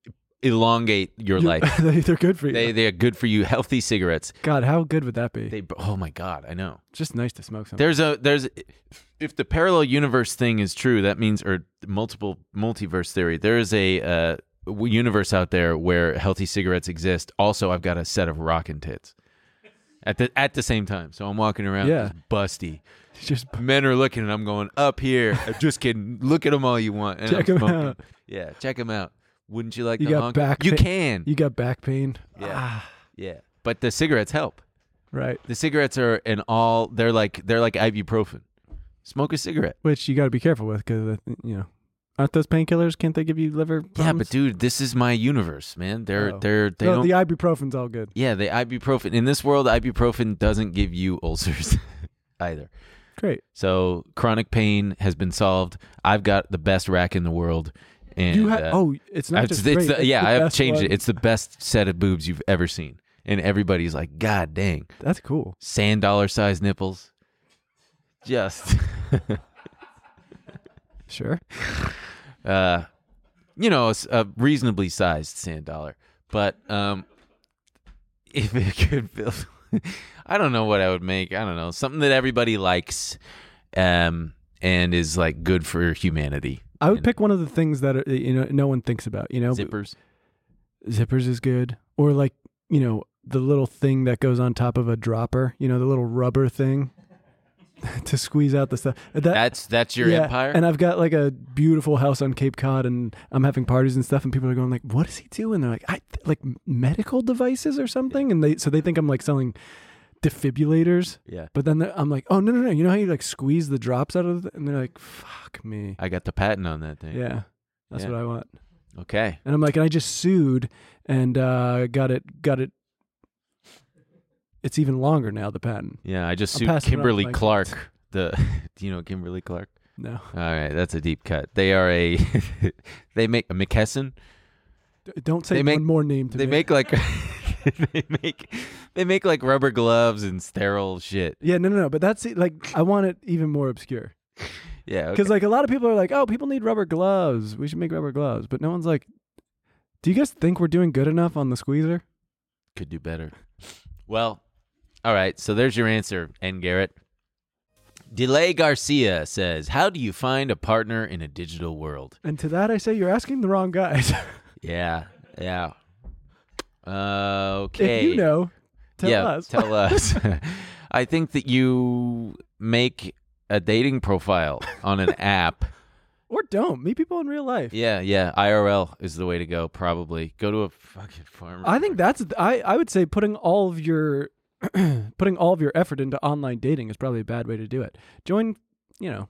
[SPEAKER 1] elongate your
[SPEAKER 2] You-
[SPEAKER 1] life.
[SPEAKER 2] they, they're good for you.
[SPEAKER 1] They they are good for you. Healthy cigarettes.
[SPEAKER 2] God, how good would that be?
[SPEAKER 1] They oh my god, I know.
[SPEAKER 2] It's just nice to smoke something.
[SPEAKER 1] There's a there's if the parallel universe thing is true, that means or multiple multiverse theory. There is a uh, universe out there where healthy cigarettes exist. Also, I've got a set of rockin' tits at the at the same time. So I'm walking around
[SPEAKER 2] Yeah.
[SPEAKER 1] just busty.
[SPEAKER 2] Just
[SPEAKER 1] Men are looking, and I'm going up here. I'm just kidding. Look at them all you want. And
[SPEAKER 2] Check
[SPEAKER 1] I'm
[SPEAKER 2] 'em
[SPEAKER 1] smoking.
[SPEAKER 2] out.
[SPEAKER 1] Yeah, check them out. Wouldn't you like
[SPEAKER 2] You
[SPEAKER 1] to
[SPEAKER 2] got
[SPEAKER 1] honk?
[SPEAKER 2] back
[SPEAKER 1] You
[SPEAKER 2] pa-
[SPEAKER 1] can.
[SPEAKER 2] you got back pain.
[SPEAKER 1] Yeah.
[SPEAKER 2] Ah,
[SPEAKER 1] Yeah, but the cigarettes help.
[SPEAKER 2] right.
[SPEAKER 1] The cigarettes are an all. They're like they're like ibuprofen. Smoke a cigarette.
[SPEAKER 2] Which you got to be careful with because you know, aren't those painkillers? Can't they give you liver problems?
[SPEAKER 1] Yeah, but dude, this is my universe, man. They're
[SPEAKER 2] Oh.
[SPEAKER 1] they're they
[SPEAKER 2] no,
[SPEAKER 1] don't.
[SPEAKER 2] the ibuprofen's all good.
[SPEAKER 1] yeah, the ibuprofen in this world, ibuprofen doesn't give you ulcers either.
[SPEAKER 2] Great.
[SPEAKER 1] So chronic pain has been solved. I've got the best rack in the world, and
[SPEAKER 2] you ha-
[SPEAKER 1] uh,
[SPEAKER 2] oh, it's not
[SPEAKER 1] it's,
[SPEAKER 2] just
[SPEAKER 1] it's
[SPEAKER 2] great.
[SPEAKER 1] the,
[SPEAKER 2] it's
[SPEAKER 1] yeah,
[SPEAKER 2] the
[SPEAKER 1] I have
[SPEAKER 2] best
[SPEAKER 1] changed
[SPEAKER 2] one.
[SPEAKER 1] it. It's the best set of boobs you've ever seen, and everybody's like, "God dang,
[SPEAKER 2] That's cool.
[SPEAKER 1] sand dollar size nipples." Just.
[SPEAKER 2] Sure.
[SPEAKER 1] uh, you know, a, s- a reasonably sized sand dollar. But um, if it could feel, I don't know what I would make. I don't know, something that everybody likes, um, and is like good for humanity.
[SPEAKER 2] I would
[SPEAKER 1] And
[SPEAKER 2] pick one of the things that are, you know no one thinks about. You know,
[SPEAKER 1] zippers.
[SPEAKER 2] zippers is good, or like you know the little thing that goes on top of a dropper. You know, the little rubber thing to squeeze out the stuff. That,
[SPEAKER 1] That's that's your
[SPEAKER 2] yeah,
[SPEAKER 1] empire.
[SPEAKER 2] And I've got like a beautiful house on Cape Cod, and I'm having parties and stuff, and people are going like, "What is he doing?" They're like, "I like medical devices or something," and they so they think I'm like selling defibrillators.
[SPEAKER 1] yeah,
[SPEAKER 2] But then they're- I'm like, "Oh no no no! You know how you like squeeze the drops out of?" The, and they're like, "Fuck me."
[SPEAKER 1] I got the patent on that thing.
[SPEAKER 2] Yeah, that's
[SPEAKER 1] Yeah.
[SPEAKER 2] what I want.
[SPEAKER 1] Okay.
[SPEAKER 2] And I'm like, and I just sued and uh, got it got it. It's even longer now. The patent.
[SPEAKER 1] Yeah, I just
[SPEAKER 2] I'm
[SPEAKER 1] sued
[SPEAKER 2] passing it on
[SPEAKER 1] Kimberly
[SPEAKER 2] to my
[SPEAKER 1] Clark.
[SPEAKER 2] kids.
[SPEAKER 1] The do you know Kimberly Clark?
[SPEAKER 2] No,
[SPEAKER 1] All right, that's a deep cut. They are a they make a McKesson.
[SPEAKER 2] D- don't say
[SPEAKER 1] They make-
[SPEAKER 2] one more name to
[SPEAKER 1] They
[SPEAKER 2] me.
[SPEAKER 1] make like they make they make like rubber gloves and sterile shit.
[SPEAKER 2] Yeah, no, no, no. But that's it, like I want it even more obscure.
[SPEAKER 1] Yeah,
[SPEAKER 2] Because
[SPEAKER 1] okay.
[SPEAKER 2] like a lot of people are like, oh, people need rubber gloves. We should make rubber gloves. But no one's like, do you guys think we're doing good enough on the squeezer?
[SPEAKER 1] Could do better. Well, all right. So there's your answer, N. Garrett. Delay Garcia says, "How do you find a partner in a digital world?"
[SPEAKER 2] And to that I say, you're asking the wrong guys.
[SPEAKER 1] Yeah, yeah. Uh, okay.
[SPEAKER 2] If you know, tell
[SPEAKER 1] yeah,
[SPEAKER 2] us.
[SPEAKER 1] tell us. I think that you make a dating profile on an app.
[SPEAKER 2] Or don't. Meet people in real life.
[SPEAKER 1] Yeah, yeah. I R L is the way to go. Probably go to a fucking farmer.
[SPEAKER 2] I think that's I, I would say putting all of your putting all of your effort into online dating is probably a bad way to do it. Join, you know,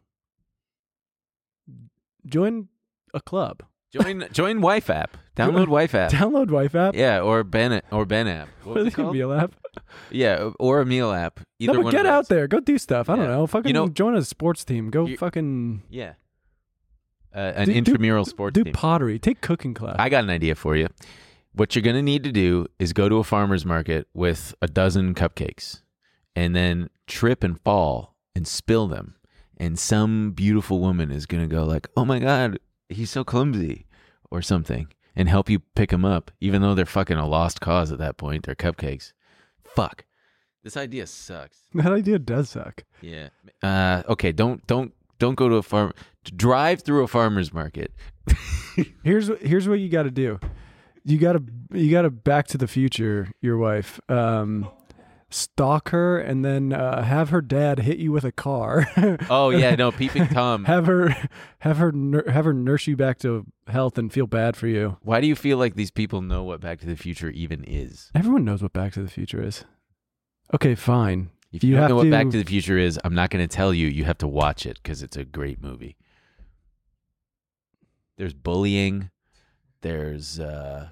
[SPEAKER 2] join a club.
[SPEAKER 1] join join Wife app. Download Wife app.
[SPEAKER 2] Download Wife app.
[SPEAKER 1] Yeah, or Ben or Ben app. What was it called?
[SPEAKER 2] Meal app.
[SPEAKER 1] Yeah, or a meal app. Either
[SPEAKER 2] No, but
[SPEAKER 1] one
[SPEAKER 2] get
[SPEAKER 1] of
[SPEAKER 2] out
[SPEAKER 1] those.
[SPEAKER 2] there. Go do stuff. I don't
[SPEAKER 1] Yeah.
[SPEAKER 2] know. Fucking
[SPEAKER 1] You know-
[SPEAKER 2] join a sports team. Go
[SPEAKER 1] You-
[SPEAKER 2] fucking
[SPEAKER 1] Yeah. Uh, an
[SPEAKER 2] do- do-
[SPEAKER 1] intramural sports
[SPEAKER 2] do
[SPEAKER 1] team.
[SPEAKER 2] pottery. Take cooking class.
[SPEAKER 1] I got an idea for you. What you're going to need to do is go to a farmer's market with a dozen cupcakes and then trip and fall and spill them. And some beautiful woman is going to go like, "Oh my God, he's so clumsy," or something, and help you pick them up, even though they're fucking a lost cause at that point. They're cupcakes. Fuck. This idea sucks.
[SPEAKER 2] that idea does suck.
[SPEAKER 1] Yeah. Uh, okay. Don't, don't, don't go to a farm. Drive through a farmer's market.
[SPEAKER 2] Here's here's what you got to do. You got to you got to Back to the Future your wife. Um, stalk her and then uh, have her dad hit you with a car.
[SPEAKER 1] Oh yeah, no, peeping Tom.
[SPEAKER 2] have her have her nur- have her nurse you back to health and feel bad for you.
[SPEAKER 1] Why do you feel like these people know what Back to the Future even is?
[SPEAKER 2] Everyone knows what Back to the Future is. Okay, fine.
[SPEAKER 1] If you,
[SPEAKER 2] You
[SPEAKER 1] don't
[SPEAKER 2] have
[SPEAKER 1] know what Back
[SPEAKER 2] to-
[SPEAKER 1] to the Future is, I'm not going to tell you. You have to watch it because it's a great movie. There's bullying. There's uh,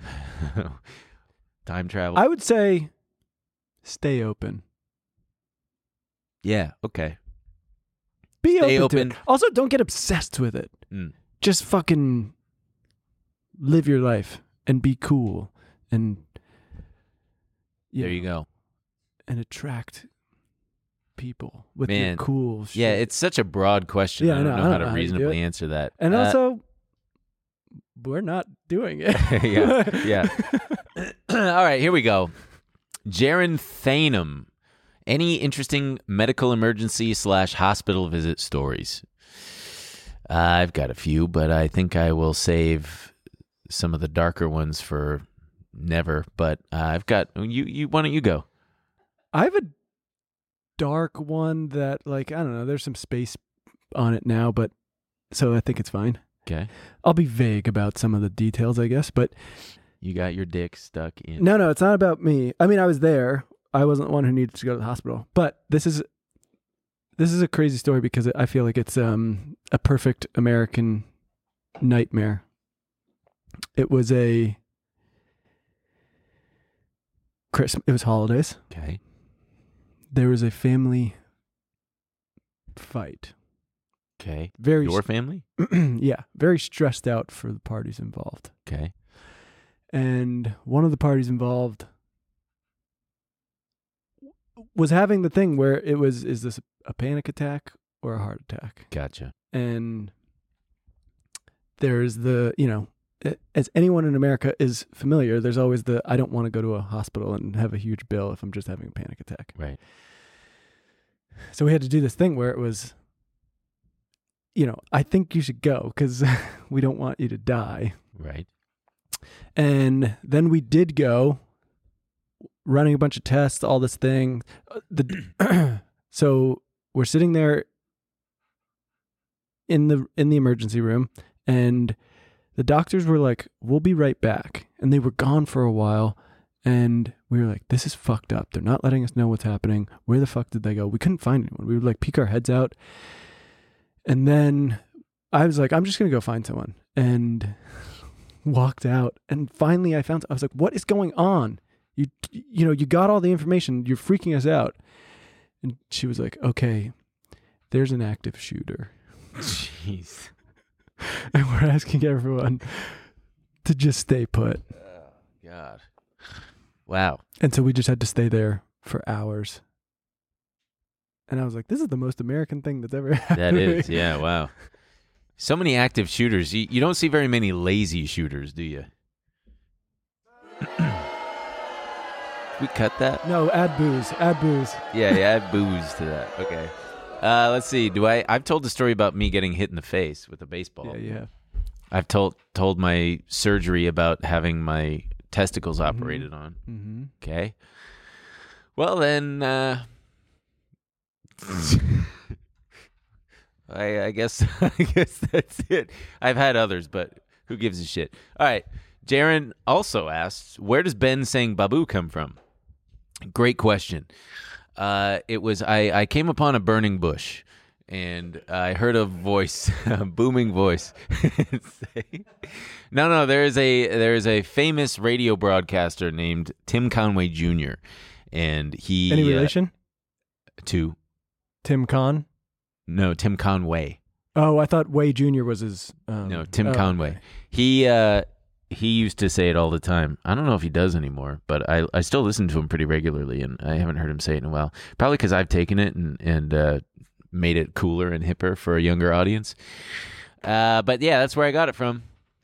[SPEAKER 1] time travel.
[SPEAKER 2] I would say stay open.
[SPEAKER 1] yeah, okay.
[SPEAKER 2] Be
[SPEAKER 1] Stay
[SPEAKER 2] open,
[SPEAKER 1] open.
[SPEAKER 2] to it. Also, don't get obsessed with it.
[SPEAKER 1] Mm.
[SPEAKER 2] Just fucking live your life and be cool and
[SPEAKER 1] There you go.
[SPEAKER 2] and attract people with
[SPEAKER 1] Man.
[SPEAKER 2] your cool shit.
[SPEAKER 1] Yeah, it's such a broad question.
[SPEAKER 2] Yeah,
[SPEAKER 1] I
[SPEAKER 2] I
[SPEAKER 1] don't
[SPEAKER 2] know.
[SPEAKER 1] know
[SPEAKER 2] I
[SPEAKER 1] how
[SPEAKER 2] don't
[SPEAKER 1] to
[SPEAKER 2] know how to do
[SPEAKER 1] reasonably
[SPEAKER 2] it.
[SPEAKER 1] answer that.
[SPEAKER 2] and
[SPEAKER 1] Uh,
[SPEAKER 2] also we're not doing it.
[SPEAKER 1] yeah, yeah. All right, here we go. Jaron Thanem. Any interesting medical emergency slash hospital visit stories? Uh, I've got a few, but I think I will save some of the darker ones for never. But uh, I've got you. You why don't you go?
[SPEAKER 2] I have a dark one that, like, I don't know. There's some space on it now, but so I think it's fine.
[SPEAKER 1] Okay.
[SPEAKER 2] I'll be vague about some of the details, I guess. But
[SPEAKER 1] you got your dick stuck in.
[SPEAKER 2] No, no, it's not about me. I mean, I was there. I wasn't the one who needed to go to the hospital. But this is this is a crazy story because I feel like it's um, a perfect American nightmare. It was a Christmas. It was holidays.
[SPEAKER 1] Okay.
[SPEAKER 2] There was a family fight.
[SPEAKER 1] Okay.
[SPEAKER 2] Very
[SPEAKER 1] Your family?
[SPEAKER 2] yeah, very stressed out for the parties involved.
[SPEAKER 1] Okay.
[SPEAKER 2] And one of the parties involved was having the thing where it was, is this a panic attack or a heart attack?
[SPEAKER 1] Gotcha.
[SPEAKER 2] And there's the, you know, as anyone in America is familiar, there's always the, I don't want to go to a hospital and have a huge bill if I'm just having a panic attack.
[SPEAKER 1] Right.
[SPEAKER 2] So we had to do this thing where it was, you know, I think you should go because we don't want you to die.
[SPEAKER 1] Right.
[SPEAKER 2] And then we did go, running a bunch of tests, all this thing. Uh, the so we're sitting there in the in the emergency room, and the doctors were like, "We'll be right back," and they were gone for a while. And we were like, "This is fucked up. They're not letting us know what's happening. Where the fuck did they go?" We couldn't find anyone. We would like peek our heads out, and then I was like, "I'm just gonna go find someone," and walked out. And finally, I found. I was like, "What is going on? You, you know, you got all the information. You're freaking us out." And she was like, "Okay, there's an active shooter."
[SPEAKER 1] Jeez.
[SPEAKER 2] And we're asking everyone to just stay put.
[SPEAKER 1] Oh, God. Wow.
[SPEAKER 2] And so we just had to stay there for hours. And I was like, this is the most American thing that's ever happened.
[SPEAKER 1] That
[SPEAKER 2] to me.
[SPEAKER 1] is, yeah, wow. So many active shooters. You, you don't see very many lazy shooters, do you? We cut that?
[SPEAKER 2] No, add booze. Add booze.
[SPEAKER 1] Yeah, yeah, add booze to that. Okay. Uh, let's see. Do I? I've told the story about me getting hit in the face with a baseball.
[SPEAKER 2] Yeah, yeah.
[SPEAKER 1] I've told told my surgery about having my testicles
[SPEAKER 2] Mhm.
[SPEAKER 1] operated on.
[SPEAKER 2] Mm-hmm.
[SPEAKER 1] Okay. Well then, uh, I, I guess I guess that's it. I've had others, but who gives a shit? All right. Jaron also asks, where does Ben saying "babu" come from? Great question. Uh, it was I, I came upon a burning bush, and I heard a voice, a booming voice. say, no, no, there is a there is a famous radio broadcaster named Tim Conway Junior, and he
[SPEAKER 2] Any
[SPEAKER 1] uh,
[SPEAKER 2] relation?
[SPEAKER 1] to
[SPEAKER 2] Tim Con?
[SPEAKER 1] no Tim Conway.
[SPEAKER 2] Oh, I thought Way Junior was his. Um,
[SPEAKER 1] No, Tim
[SPEAKER 2] oh,
[SPEAKER 1] Conway.
[SPEAKER 2] okay.
[SPEAKER 1] He uh, he used to say it all the time. I don't know if he does anymore, but I I still listen to him pretty regularly, and I haven't heard him say it in a while. Probably because I've taken it and and uh, made it cooler and hipper for a younger audience. Uh, but yeah, that's where I got it from.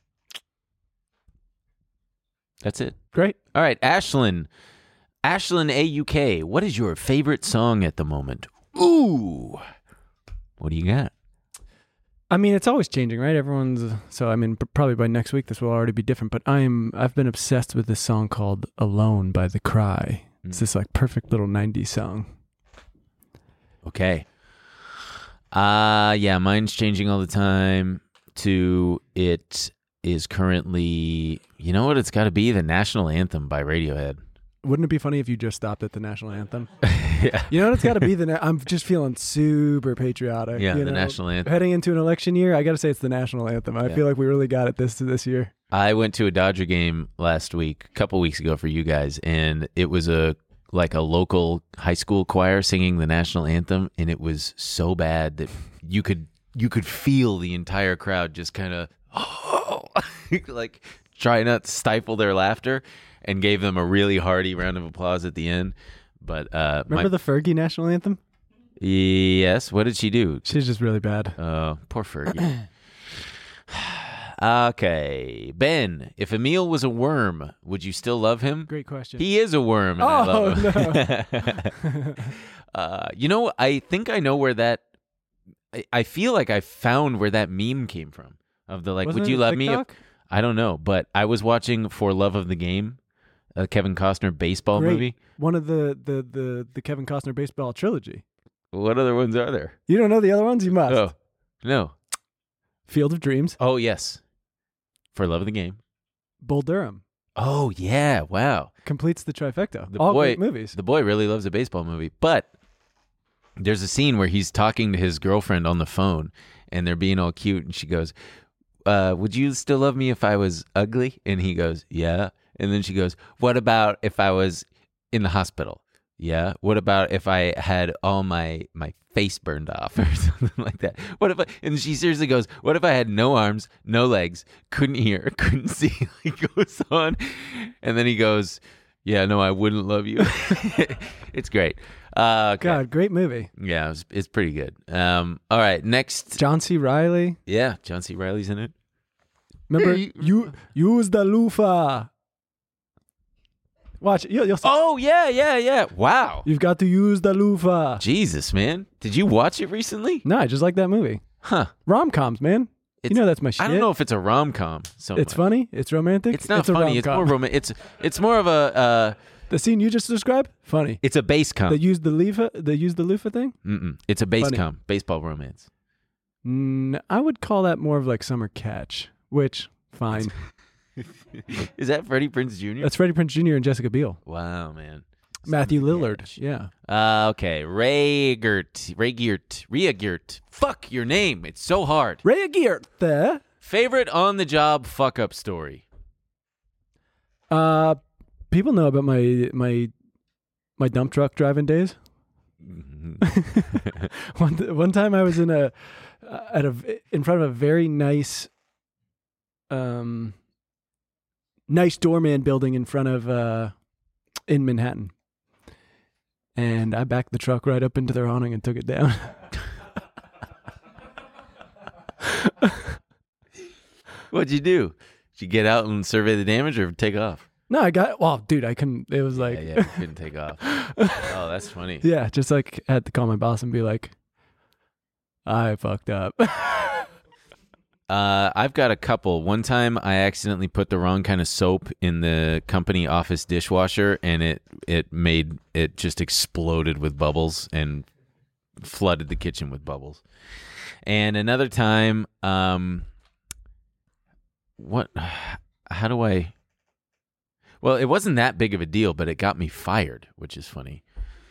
[SPEAKER 1] That's it.
[SPEAKER 2] Great.
[SPEAKER 1] All right, Ashlyn. Ashlyn A U K. What is your favorite song at the moment? Ooh. What do you got?
[SPEAKER 2] I mean, it's always changing, right? Everyone's so. I mean, p- probably by next week this will already be different. But I'm I've been obsessed with this song called "Alone" by The Cry. It's this like perfect little nineties song.
[SPEAKER 1] Okay. Uh yeah, mine's changing all the time to it is currently, you know what it's got to be? The National Anthem by Radiohead.
[SPEAKER 2] Wouldn't it be funny if you just stopped at the national anthem?
[SPEAKER 1] yeah.
[SPEAKER 2] You know what it's got to be? The na- I'm just feeling super patriotic.
[SPEAKER 1] Yeah,
[SPEAKER 2] you
[SPEAKER 1] the
[SPEAKER 2] know?
[SPEAKER 1] national anthem.
[SPEAKER 2] Heading into an election year, I got to say it's the national anthem. I
[SPEAKER 1] Yeah.
[SPEAKER 2] feel like we really got it this this year.
[SPEAKER 1] I went to a Dodger game last week, a couple weeks ago for you guys, and it was a like a local high school choir singing the national anthem, and it was so bad that you could you could feel the entire crowd just kind of oh, like try not to stifle their laughter, and gave them a really hearty round of applause at the end. But uh,
[SPEAKER 2] Remember the Fergie national anthem?
[SPEAKER 1] the yes, what did she do?
[SPEAKER 2] She's just really bad.
[SPEAKER 1] Oh, poor Fergie. Okay. Ben, if Emil was a worm, would you still love him?
[SPEAKER 2] Great question.
[SPEAKER 1] He is a worm, and I
[SPEAKER 2] Oh,
[SPEAKER 1] love him. uh, you know, I think I know where that... I, I feel like I found where that meme came from. Of the, like,
[SPEAKER 2] Wasn't
[SPEAKER 1] would
[SPEAKER 2] it
[SPEAKER 1] you
[SPEAKER 2] a
[SPEAKER 1] love me? If,
[SPEAKER 2] TikTok?
[SPEAKER 1] I don't know, but I was watching For Love of the Game, a Kevin Costner baseball
[SPEAKER 2] Great.
[SPEAKER 1] movie.
[SPEAKER 2] One of the, the, the, the Kevin Costner baseball trilogy.
[SPEAKER 1] What other ones are there?
[SPEAKER 2] You don't know the other ones? You must.
[SPEAKER 1] Oh, no.
[SPEAKER 2] Field of Dreams,
[SPEAKER 1] Oh, yes. For Love of the Game.
[SPEAKER 2] Bull Durham.
[SPEAKER 1] Oh, yeah. Wow.
[SPEAKER 2] Completes the trifecta.
[SPEAKER 1] The
[SPEAKER 2] All
[SPEAKER 1] boy-
[SPEAKER 2] great movies.
[SPEAKER 1] The boy really loves a baseball movie. But there's a scene where he's talking to his girlfriend on the phone, and they're being all cute, and she goes, uh, would you still love me if I was ugly? And he goes, yeah. And then she goes, what about if I was in the hospital? Yeah. What about if I had all my, my face burned off or something like that? What if I, and she seriously goes, what if I had no arms, no legs, couldn't hear, couldn't see? He goes on. And then he goes, yeah, no, I wouldn't love you. It's great. Uh, okay.
[SPEAKER 2] God, great movie.
[SPEAKER 1] Yeah, it's, it's pretty good. Um, all right, next.
[SPEAKER 2] John C. Reilly.
[SPEAKER 1] Yeah, John C. Reilly's in it.
[SPEAKER 2] Remember,
[SPEAKER 1] Hey,
[SPEAKER 2] you use the loofah. Watch it. You'll, you'll see.
[SPEAKER 1] Oh, yeah, yeah, yeah. Wow.
[SPEAKER 2] You've got to use the loofah.
[SPEAKER 1] Jesus, man. Did you watch it recently?
[SPEAKER 2] No, I just like that movie.
[SPEAKER 1] Huh.
[SPEAKER 2] Rom-coms, man.
[SPEAKER 1] It's,
[SPEAKER 2] you know that's my shit.
[SPEAKER 1] I don't know if it's a rom-com so
[SPEAKER 2] It's
[SPEAKER 1] much.
[SPEAKER 2] funny. It's romantic.
[SPEAKER 1] It's not
[SPEAKER 2] it's a
[SPEAKER 1] funny. It's
[SPEAKER 2] rom-com.
[SPEAKER 1] more romantic. It's it's more of a uh,
[SPEAKER 2] The scene you just described, funny.
[SPEAKER 1] it's a base com.
[SPEAKER 2] They use the loofah. They use the loofah thing.
[SPEAKER 1] Mm-mm. It's a base
[SPEAKER 2] Funny.
[SPEAKER 1] com. Baseball romance.
[SPEAKER 2] Mm, I would call that more of like Summer Catch, which fine.
[SPEAKER 1] Is that Freddie Prinze Junior?
[SPEAKER 2] That's Freddie Prinze Junior and Jessica Biel.
[SPEAKER 1] Wow, man.
[SPEAKER 2] Matthew
[SPEAKER 1] Summer
[SPEAKER 2] Lillard.
[SPEAKER 1] Catch.
[SPEAKER 2] Yeah.
[SPEAKER 1] Uh, okay. Ray Gert. Ray Geert. Ria Geert. Fuck your name. It's so hard.
[SPEAKER 2] Reagiert there.
[SPEAKER 1] Favorite on the job fuck up story.
[SPEAKER 2] Uh, people know about my my my dump truck driving days. one one time I was in a uh, at a in front of a very nice um nice doorman building in front of uh in Manhattan, and I backed the truck right up into their awning and took it down.
[SPEAKER 1] What'd you do? Did you get out and survey the damage or take off?
[SPEAKER 2] No, I got well, dude. I couldn't. It was like
[SPEAKER 1] yeah, yeah, you couldn't take off. Oh, that's funny.
[SPEAKER 2] yeah, just like I had to call my boss and be like, I fucked up.
[SPEAKER 1] Uh, I've got a couple. One time I accidentally put the wrong kind of soap in the company office dishwasher, and it it made it just exploded with bubbles and flooded the kitchen with bubbles. And another time, um, what? How do I? Well, it wasn't that big of a deal, but it got me fired, which is funny.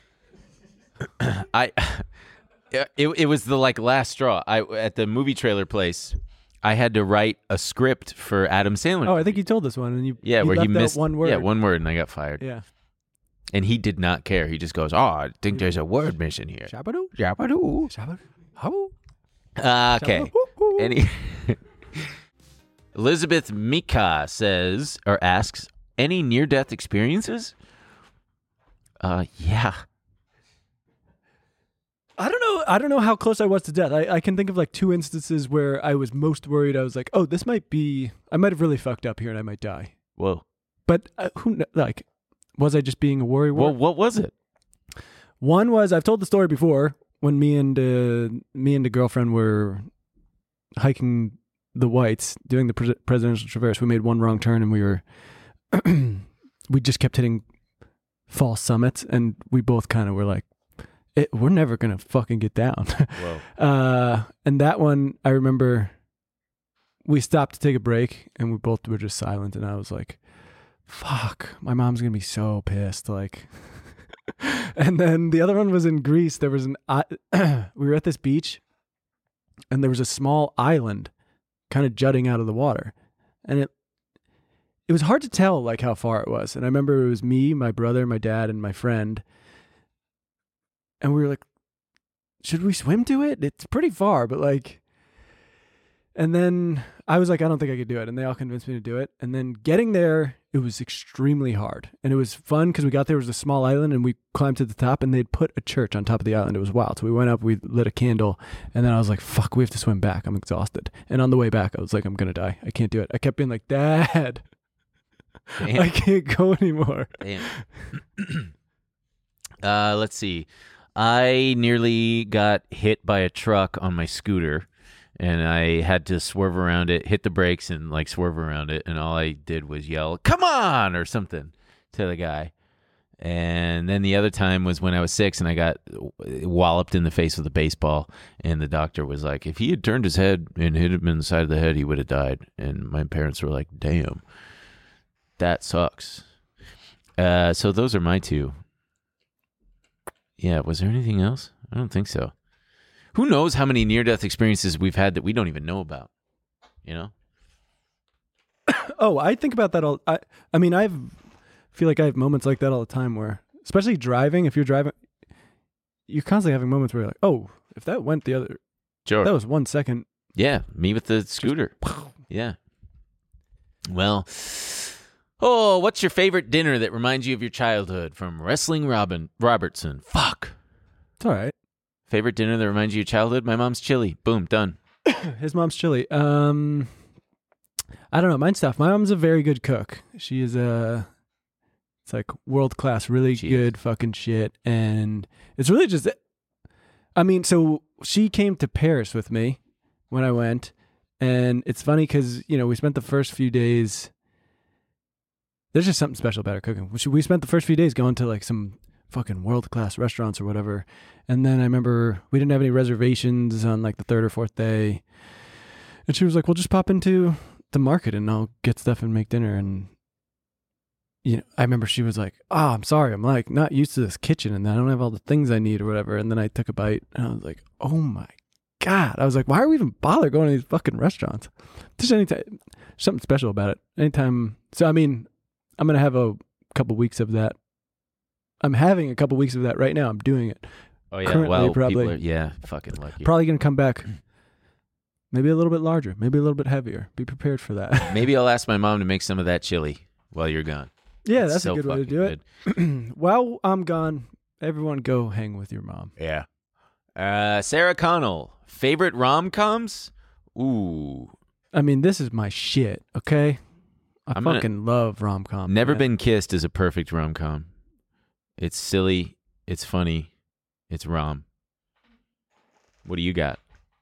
[SPEAKER 1] I it it was the like last straw. I at the movie trailer place. I had to write a script for Adam Sandler.
[SPEAKER 2] Oh, I think you told this one, and you
[SPEAKER 1] yeah,
[SPEAKER 2] you
[SPEAKER 1] where
[SPEAKER 2] left
[SPEAKER 1] he
[SPEAKER 2] out
[SPEAKER 1] missed
[SPEAKER 2] one word.
[SPEAKER 1] Yeah, one word, and I got fired.
[SPEAKER 2] Yeah.
[SPEAKER 1] And he did not care. He just goes, "Oh, I think there's a word missing here."
[SPEAKER 2] Shabadoo.
[SPEAKER 1] Shabadoo.
[SPEAKER 2] Shabadoo. How?
[SPEAKER 1] Uh, okay.
[SPEAKER 2] Shabadoo.
[SPEAKER 1] Any Elizabeth Mika says or asks, any near-death experiences? Uh, yeah.
[SPEAKER 2] I don't know. I don't know how close I was to death. I, I can think of like two instances where I was most worried. I was like, oh, this might be, I might have really fucked up here and I might die.
[SPEAKER 1] Whoa.
[SPEAKER 2] But uh, who, kn- like, was I just being a worry
[SPEAKER 1] Well,
[SPEAKER 2] wart?
[SPEAKER 1] what was it?
[SPEAKER 2] One was, I've told the story before, when me and, uh, me and the girlfriend were hiking the Whites, doing the pres- presidential traverse. We made one wrong turn and we were, we just kept hitting false summits, and we both kind of were like, It, we're never gonna fucking get down.
[SPEAKER 1] Whoa.
[SPEAKER 2] Uh, and that one, I remember we stopped to take a break, and we both were just silent. And I was like, "Fuck, my mom's gonna be so pissed." Like, and then the other one was in Greece. There was an I- we were at this beach, and there was a small island, kind of jutting out of the water, and it it was hard to tell like how far it was. And I remember it was me, my brother, my dad, and my friend. And we were like, should we swim to it? It's pretty far, but like, And then I was like, I don't think I could do it. And they all convinced me to do it. And then getting there, it was extremely hard. And it was fun because we got there, it was a small island, and we climbed to the top, and they'd put a church on top of the island. It was wild. So we went up, we lit a candle, and then I was like, fuck, we have to swim back. I'm exhausted. And on the way back, I was like, I'm going to die. I can't do it. I kept being like, Dad,
[SPEAKER 1] Damn.
[SPEAKER 2] I can't go anymore.
[SPEAKER 1] Damn. uh, let's see. I nearly got hit by a truck on my scooter, and I had to swerve around it, hit the brakes, and like swerve around it. And all I did was yell, "Come on!" or something to the guy. And then the other time was when I was six, and I got walloped in the face with a baseball. And the doctor was like, if he had turned his head and hit him in the side of the head, he would have died. And my parents were like, damn, that sucks. Uh, so those are my two. Yeah, was there anything else? I don't think so. Who knows how many near-death experiences we've had that we don't even know about, you know?
[SPEAKER 2] Oh, I think about that all. I, I mean, I feel like I have moments like that all the time where, especially driving, if you're driving, you're constantly having moments where you're like, oh, if that went the other,
[SPEAKER 1] Sure.
[SPEAKER 2] that was one second.
[SPEAKER 1] Yeah, me with the scooter. Yeah. Well, oh, what's your favorite dinner that reminds you of your childhood? From Wrestling Robin Robertson. Fuck.
[SPEAKER 2] It's all right.
[SPEAKER 1] Favorite dinner that reminds you of childhood? My mom's chili. Boom, done.
[SPEAKER 2] His mom's chili. Um, I don't know. Mine's tough. My mom's a very good cook. She is a, it's like world class, really
[SPEAKER 1] She
[SPEAKER 2] good fucking shit. And it's really just, I mean, so she came to Paris with me when I went. And it's funny because, you know, we spent the first few days, there's just something special about her cooking. We we spent the first few days going to like some fucking world-class restaurants or whatever. And then I remember we didn't have any reservations on like the third or fourth day. And she was like, well, just pop into the market and I'll get stuff and make dinner. And, you know, I remember she was like, oh, I'm sorry. I'm like not used to this kitchen and I don't have all the things I need or whatever. And then I took a bite and I was like, oh my God. I was like, why are we even bother going to these fucking restaurants? Just anytime, something special about it. Anytime. So, I mean, I'm going to have a couple weeks of that. I'm having a couple weeks of that right now. I'm doing it.
[SPEAKER 1] Oh, yeah.
[SPEAKER 2] Currently,
[SPEAKER 1] well,
[SPEAKER 2] probably-
[SPEAKER 1] people are, yeah, fucking lucky.
[SPEAKER 2] Probably going to come back maybe a little bit larger, maybe a little bit heavier. Be prepared for that.
[SPEAKER 1] Maybe I'll ask my mom to make some of that chili while you're gone.
[SPEAKER 2] Yeah,
[SPEAKER 1] It's
[SPEAKER 2] that's
[SPEAKER 1] so
[SPEAKER 2] a good way to
[SPEAKER 1] fucking
[SPEAKER 2] do it. While I'm gone, everyone go hang with your mom.
[SPEAKER 1] Yeah. Uh, Sarah Connell, favorite rom-coms? Ooh.
[SPEAKER 2] I mean, this is my shit, okay? I
[SPEAKER 1] I'm gonna-
[SPEAKER 2] fucking love rom-com.
[SPEAKER 1] Never
[SPEAKER 2] man.
[SPEAKER 1] Been Kissed is a perfect rom-com. It's silly. It's funny. It's rom. What do you got?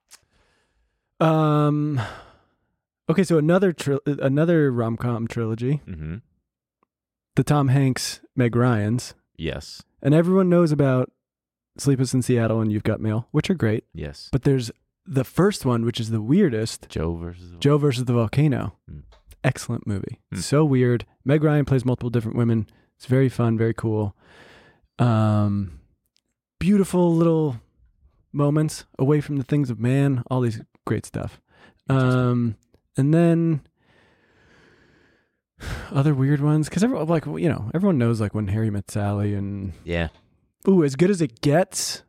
[SPEAKER 2] Um, okay, so another tri- another rom-com trilogy,
[SPEAKER 1] Mm-hmm.
[SPEAKER 2] the Tom Hanks, Meg Ryan's.
[SPEAKER 1] Yes.
[SPEAKER 2] And everyone knows about Sleepless in Seattle and You've Got Mail, which are great.
[SPEAKER 1] Yes.
[SPEAKER 2] But there's the first one, which is the weirdest,
[SPEAKER 1] Joe versus...
[SPEAKER 2] Joe versus the Volcano.
[SPEAKER 1] Hmm.
[SPEAKER 2] Excellent movie.
[SPEAKER 1] Hmm.
[SPEAKER 2] So weird. Meg Ryan plays multiple different women. It's very fun, very cool. Um, beautiful little moments away from the things of man. All these great stuff. Um, and then other weird ones, because everyone, like, you know, everyone knows like When Harry Met Sally and
[SPEAKER 1] Yeah.
[SPEAKER 2] ooh, As Good as It Gets.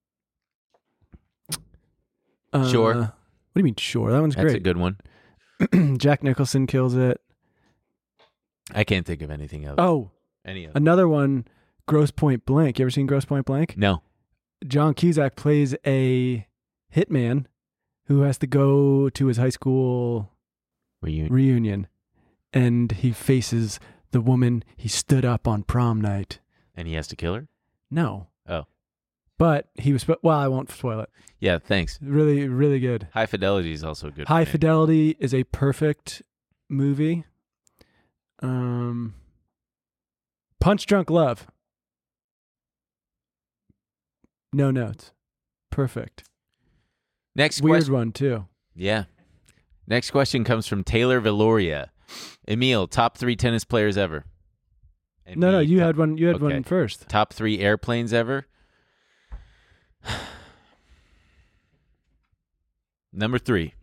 [SPEAKER 2] Uh,
[SPEAKER 1] Sure.
[SPEAKER 2] What do you mean? Sure, that one's
[SPEAKER 1] That's a
[SPEAKER 2] great.
[SPEAKER 1] good one.
[SPEAKER 2] Jack Nicholson kills it.
[SPEAKER 1] I can't think of anything else.
[SPEAKER 2] Oh,
[SPEAKER 1] Any of
[SPEAKER 2] another one, Gross Point Blank. You ever seen Gross Point Blank?
[SPEAKER 1] No.
[SPEAKER 2] John Cusack plays a hitman who has to go to his high school
[SPEAKER 1] Reunion.
[SPEAKER 2] reunion, and he faces the woman he stood up on prom night.
[SPEAKER 1] And he has to kill her?
[SPEAKER 2] No.
[SPEAKER 1] Oh.
[SPEAKER 2] But he was, sp- well, I won't spoil it.
[SPEAKER 1] Yeah, thanks.
[SPEAKER 2] Really, really good.
[SPEAKER 1] High Fidelity is also a good.
[SPEAKER 2] High
[SPEAKER 1] name.
[SPEAKER 2] Fidelity is a perfect movie. Um, Punch Drunk Love. No notes. Perfect.
[SPEAKER 1] Next
[SPEAKER 2] Weird
[SPEAKER 1] question.
[SPEAKER 2] one too.
[SPEAKER 1] Yeah. Next question comes from Taylor Valoria. Emil, top three tennis players ever. And
[SPEAKER 2] No, no,
[SPEAKER 1] me,
[SPEAKER 2] you
[SPEAKER 1] top,
[SPEAKER 2] had one. You had
[SPEAKER 1] okay.
[SPEAKER 2] one first.
[SPEAKER 1] top three airplanes ever. Number three.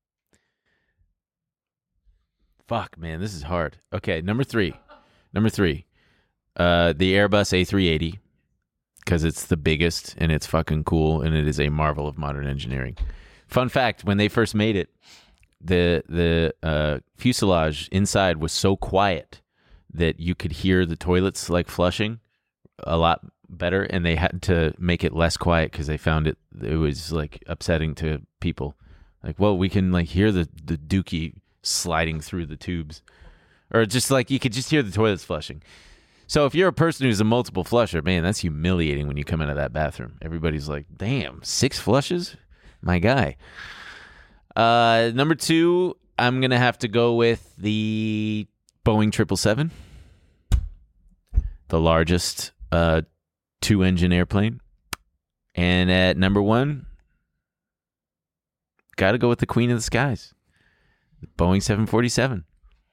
[SPEAKER 1] Fuck, man, this is hard. Okay, number three. Number three. Uh, the Airbus A three eighty, because it's the biggest and it's fucking cool and it is a marvel of modern engineering. Fun fact, when they first made it, the the uh, fuselage inside was so quiet that you could hear the toilets like flushing a lot better, and they had to make it less quiet because they found it it was like upsetting to people. Like, well, we can like hear the the dookie sliding through the tubes, or just like you could just hear the toilets flushing. So if you're a person who's a multiple flusher, man, that's humiliating when you come out of that bathroom. Everybody's like, damn, six flushes? My guy. Uh, number two, I'm going to have to go with the Boeing triple seven, the largest uh, two-engine airplane. And at number one, got to go with the Queen of the Skies, the Boeing seven forty-seven.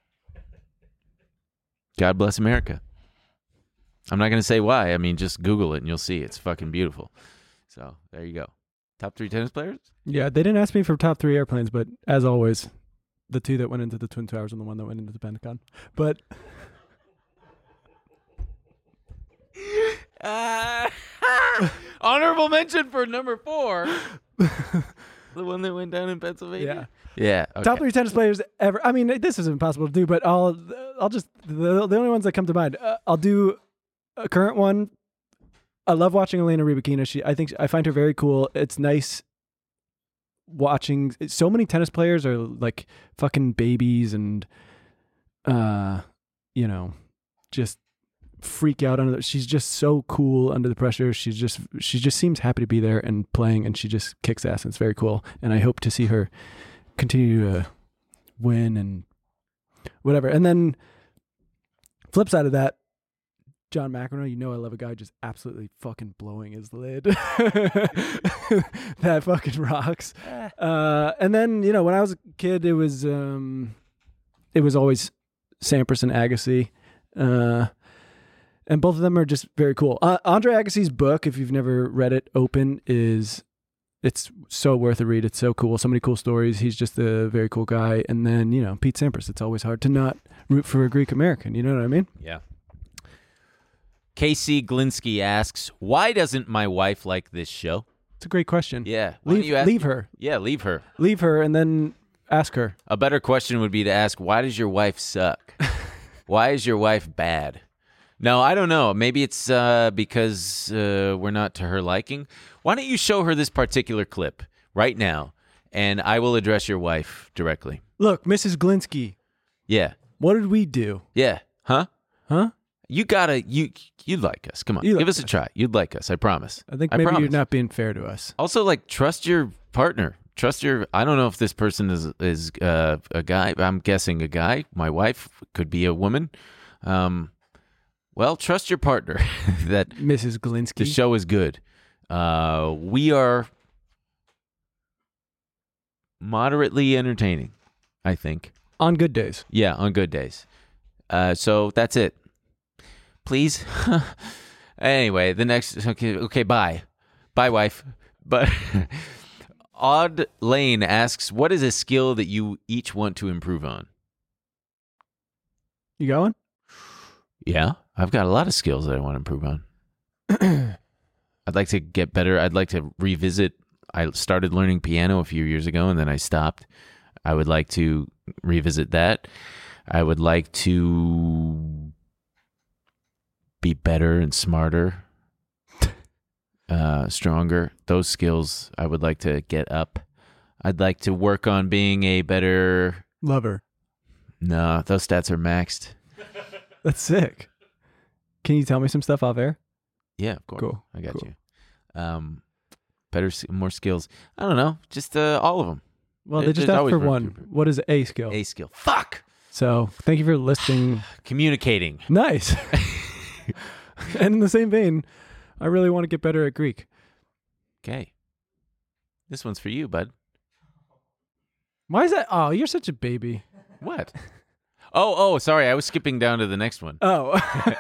[SPEAKER 1] God bless America. I'm not going to say why. I mean, just Google it and you'll see. It's fucking beautiful. So there you go. Top three tennis players?
[SPEAKER 2] Yeah, they didn't ask me for top three airplanes, but as always, the two that went into the Twin Towers and the one that went into the Pentagon. But
[SPEAKER 1] uh, honorable mention for number four. The one that went down in Pennsylvania?
[SPEAKER 2] yeah.
[SPEAKER 1] Yeah. Okay.
[SPEAKER 2] Top three tennis players ever. I mean, this is impossible to do, but I'll I'll just the, the only ones that come to mind. Uh, I'll do a current one. I love watching Elena Rybakina. She, I think, I find her very cool. It's nice watching. So many tennis players are like fucking babies, and uh, you know, just freak out under. The, she's just so cool under the pressure. She's just she just seems happy to be there and playing, and she just kicks ass. And it's very cool, and I hope to see her continue to win and whatever. And then flip side of that, John McEnroe, you know I love a guy just absolutely fucking blowing his lid. That fucking rocks. Uh, and then, you know, when I was a kid, it was um, it was always Sampras and Agassi. Uh, and both of them are just very cool. Uh, Andre Agassi's book, if you've never read it, Open, is it's so worth a read. It's so cool. So many cool stories. He's just a very cool guy. And then, you know, Pete Sampras. It's always hard to not root for a Greek American. You know what I mean?
[SPEAKER 1] Yeah. Casey Glinsky asks, why doesn't my wife like this show?
[SPEAKER 2] It's a great question.
[SPEAKER 1] Yeah. Why don't
[SPEAKER 2] Leave,
[SPEAKER 1] you ask-
[SPEAKER 2] leave her.
[SPEAKER 1] Yeah, leave her.
[SPEAKER 2] Leave her and then ask her.
[SPEAKER 1] A better question would be to ask, why does your wife suck? Why is your wife bad? No, I don't know. Maybe it's uh, because uh, we're not to her liking. Why don't you show her this particular clip right now, and I will address your wife directly.
[SPEAKER 2] Look, Missus Glinsky,
[SPEAKER 1] Yeah.
[SPEAKER 2] what did we do?
[SPEAKER 1] Yeah. Huh?
[SPEAKER 2] Huh?
[SPEAKER 1] You gotta, you, you'd like us. Come on.
[SPEAKER 2] You like
[SPEAKER 1] Give us a
[SPEAKER 2] us.
[SPEAKER 1] try. You'd like us. I promise.
[SPEAKER 2] I think maybe
[SPEAKER 1] promise.
[SPEAKER 2] you're not being fair to us.
[SPEAKER 1] Also, like, trust your partner. Trust your, I don't know if this person is is uh, a guy. I'm guessing a guy. My wife could be a woman. Um, well, trust your partner that
[SPEAKER 2] Missus Glinsky.
[SPEAKER 1] the show is good. Uh, we are moderately entertaining, I think.
[SPEAKER 2] On good days.
[SPEAKER 1] Yeah, on good days. Uh, so that's it. Please. Anyway, the next. Okay, okay. Bye, bye, wife. But Odd Lane asks, "What is a skill that you each want to improve on?"
[SPEAKER 2] You got one?
[SPEAKER 1] Yeah, I've got a lot of skills that I want to improve on. I'd like to get better. I'd like to revisit. I started learning piano a few years ago, and then I stopped. I would like to revisit that. I would like to be better and smarter, uh, stronger. Those skills I would like to get up. I'd like to work on being a better...
[SPEAKER 2] Lover.
[SPEAKER 1] No, those stats are maxed.
[SPEAKER 2] That's sick. Can you tell me some stuff off air?
[SPEAKER 1] Yeah, of course.
[SPEAKER 2] Cool.
[SPEAKER 1] I got
[SPEAKER 2] Cool.
[SPEAKER 1] you. Um, better, s- more skills. I don't know. Just uh, all of them.
[SPEAKER 2] Well,
[SPEAKER 1] There-
[SPEAKER 2] they just
[SPEAKER 1] there's
[SPEAKER 2] asked
[SPEAKER 1] always
[SPEAKER 2] for
[SPEAKER 1] room
[SPEAKER 2] one.
[SPEAKER 1] to improve.
[SPEAKER 2] What is a skill?
[SPEAKER 1] A skill. Fuck!
[SPEAKER 2] So thank you for listening.
[SPEAKER 1] Communicating.
[SPEAKER 2] Nice. And in the same vein, I really want to get better at Greek.
[SPEAKER 1] Okay. This one's for you, bud.
[SPEAKER 2] Why is that? Oh, you're such a baby.
[SPEAKER 1] What? Oh, oh, sorry. I was skipping down to the next one.
[SPEAKER 2] Oh.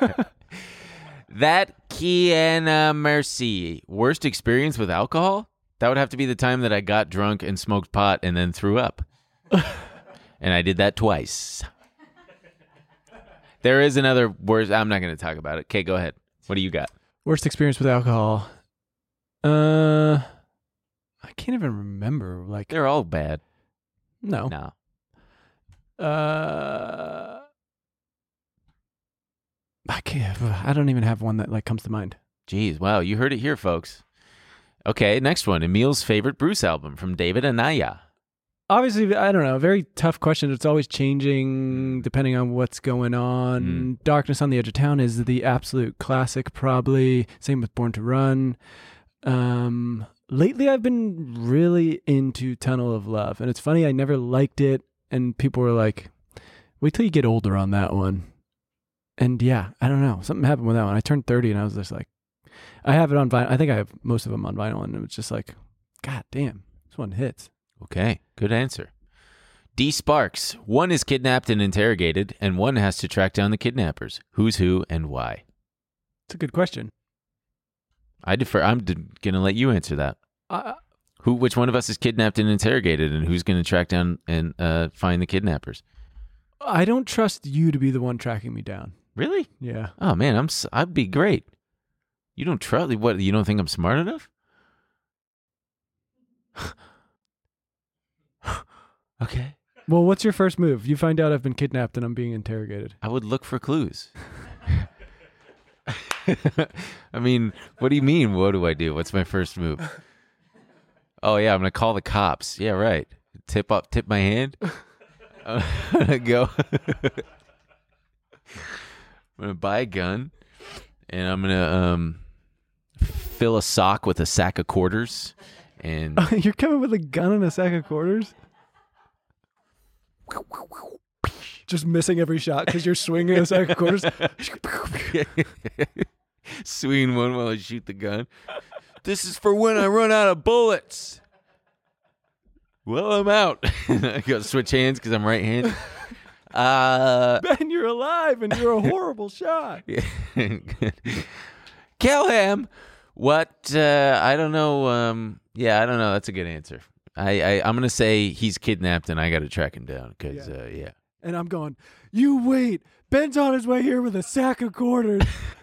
[SPEAKER 1] That Kiana Mercy. Worst experience with alcohol? That would have to be the time that I got drunk and smoked pot and then threw up. And I did that twice. There is another worst. I'm not going to talk about it. Okay, go ahead. What do you got?
[SPEAKER 2] Worst experience with alcohol. Uh, I can't even remember. Like,
[SPEAKER 1] They're all bad.
[SPEAKER 2] No.
[SPEAKER 1] No.
[SPEAKER 2] Uh, I can't. I don't even have one that like comes to mind.
[SPEAKER 1] Jeez, wow, you heard it here, folks. Okay, next one. Emil's favorite Bruce album from David Anaya.
[SPEAKER 2] Obviously, I don't know. A very tough question. It's always changing depending on what's going on.
[SPEAKER 1] Mm.
[SPEAKER 2] Darkness on the Edge of Town is the absolute classic, probably. Same with Born to Run. Um, lately, I've been really into Tunnel of Love. And it's funny, I never liked it. And people were like, wait till you get older on that one. And yeah, I don't know. Something happened with that one. I turned thirty and I was just like, I have it on vinyl. I think I have most of them on vinyl. And it was just like, God damn, this one hits.
[SPEAKER 1] Okay, good answer. D. Sparks. One is kidnapped and interrogated, and one has to track down the kidnappers. Who's who and why?
[SPEAKER 2] It's a good question.
[SPEAKER 1] I defer. I'm d- going to let you answer that.
[SPEAKER 2] Uh,
[SPEAKER 1] Who? Which one of us is kidnapped and interrogated, and who's going to track down and uh, find the kidnappers?
[SPEAKER 2] I don't trust you to be the one tracking me down.
[SPEAKER 1] Really?
[SPEAKER 2] Yeah.
[SPEAKER 1] Oh man, I'm. s- I'd be great. You don't trust what? You don't think I'm smart enough? Okay.
[SPEAKER 2] Well, what's your first move? You find out I've been kidnapped and I'm being interrogated.
[SPEAKER 1] I would look for clues. I mean, what do you mean? What do I do? What's my first move? Oh yeah, I'm gonna call the cops. Yeah, right. Tip up, tip my hand. I'm gonna go. I'm gonna buy a gun, and I'm gonna um fill a sock with a sack of quarters, and
[SPEAKER 2] You're coming with a gun and a sack of quarters? Just missing every shot because you're swinging a sack of quarters.
[SPEAKER 1] swing one while I shoot the gun. This is for when I run out of bullets. Well, I'm out. I got to switch hands because I'm right-handed. Uh,
[SPEAKER 2] Ben, you're alive and you're a horrible shot.
[SPEAKER 1] Kelham, what? Uh, I don't know. Um, yeah, I don't know. That's a good answer. I, I I'm gonna say he's kidnapped and I got to track him down because
[SPEAKER 2] Yeah.
[SPEAKER 1] uh, yeah.
[SPEAKER 2] And I'm going, you wait. Ben's on his way here with a sack of quarters.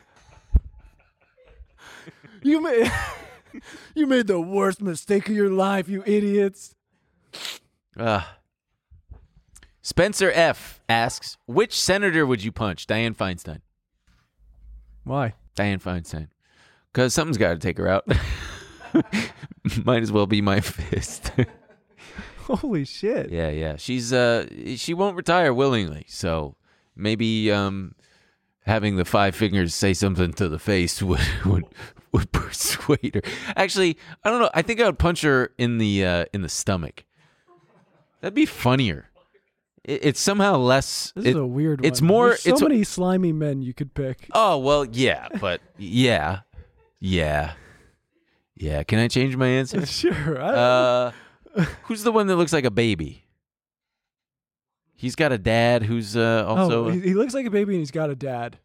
[SPEAKER 2] you made you made the worst mistake of your life, you idiots.
[SPEAKER 1] Uh, Spencer F asks, which senator would you punch? Dianne Feinstein.
[SPEAKER 2] Why?
[SPEAKER 1] Dianne Feinstein. Because something's got to take her out. Might as well be my fist.
[SPEAKER 2] Holy shit.
[SPEAKER 1] yeah, yeah. She's uh, she won't retire willingly, so maybe um, having the five fingers say something to the face would would would persuade her. Actually, I don't know. I think I would punch her in the uh, in the stomach. That'd be funnier. It, it's somehow less.
[SPEAKER 2] This
[SPEAKER 1] it-
[SPEAKER 2] is a weird one.
[SPEAKER 1] It's more.
[SPEAKER 2] There's so
[SPEAKER 1] it's
[SPEAKER 2] many slimy men you could pick.
[SPEAKER 1] Oh well, yeah, but yeah, yeah, yeah. Can I change my answer?
[SPEAKER 2] Sure. I don't
[SPEAKER 1] Uh, who's the one that looks like a baby? He's got a dad who's uh, also.
[SPEAKER 2] oh, he, he looks like a baby and he's got a dad.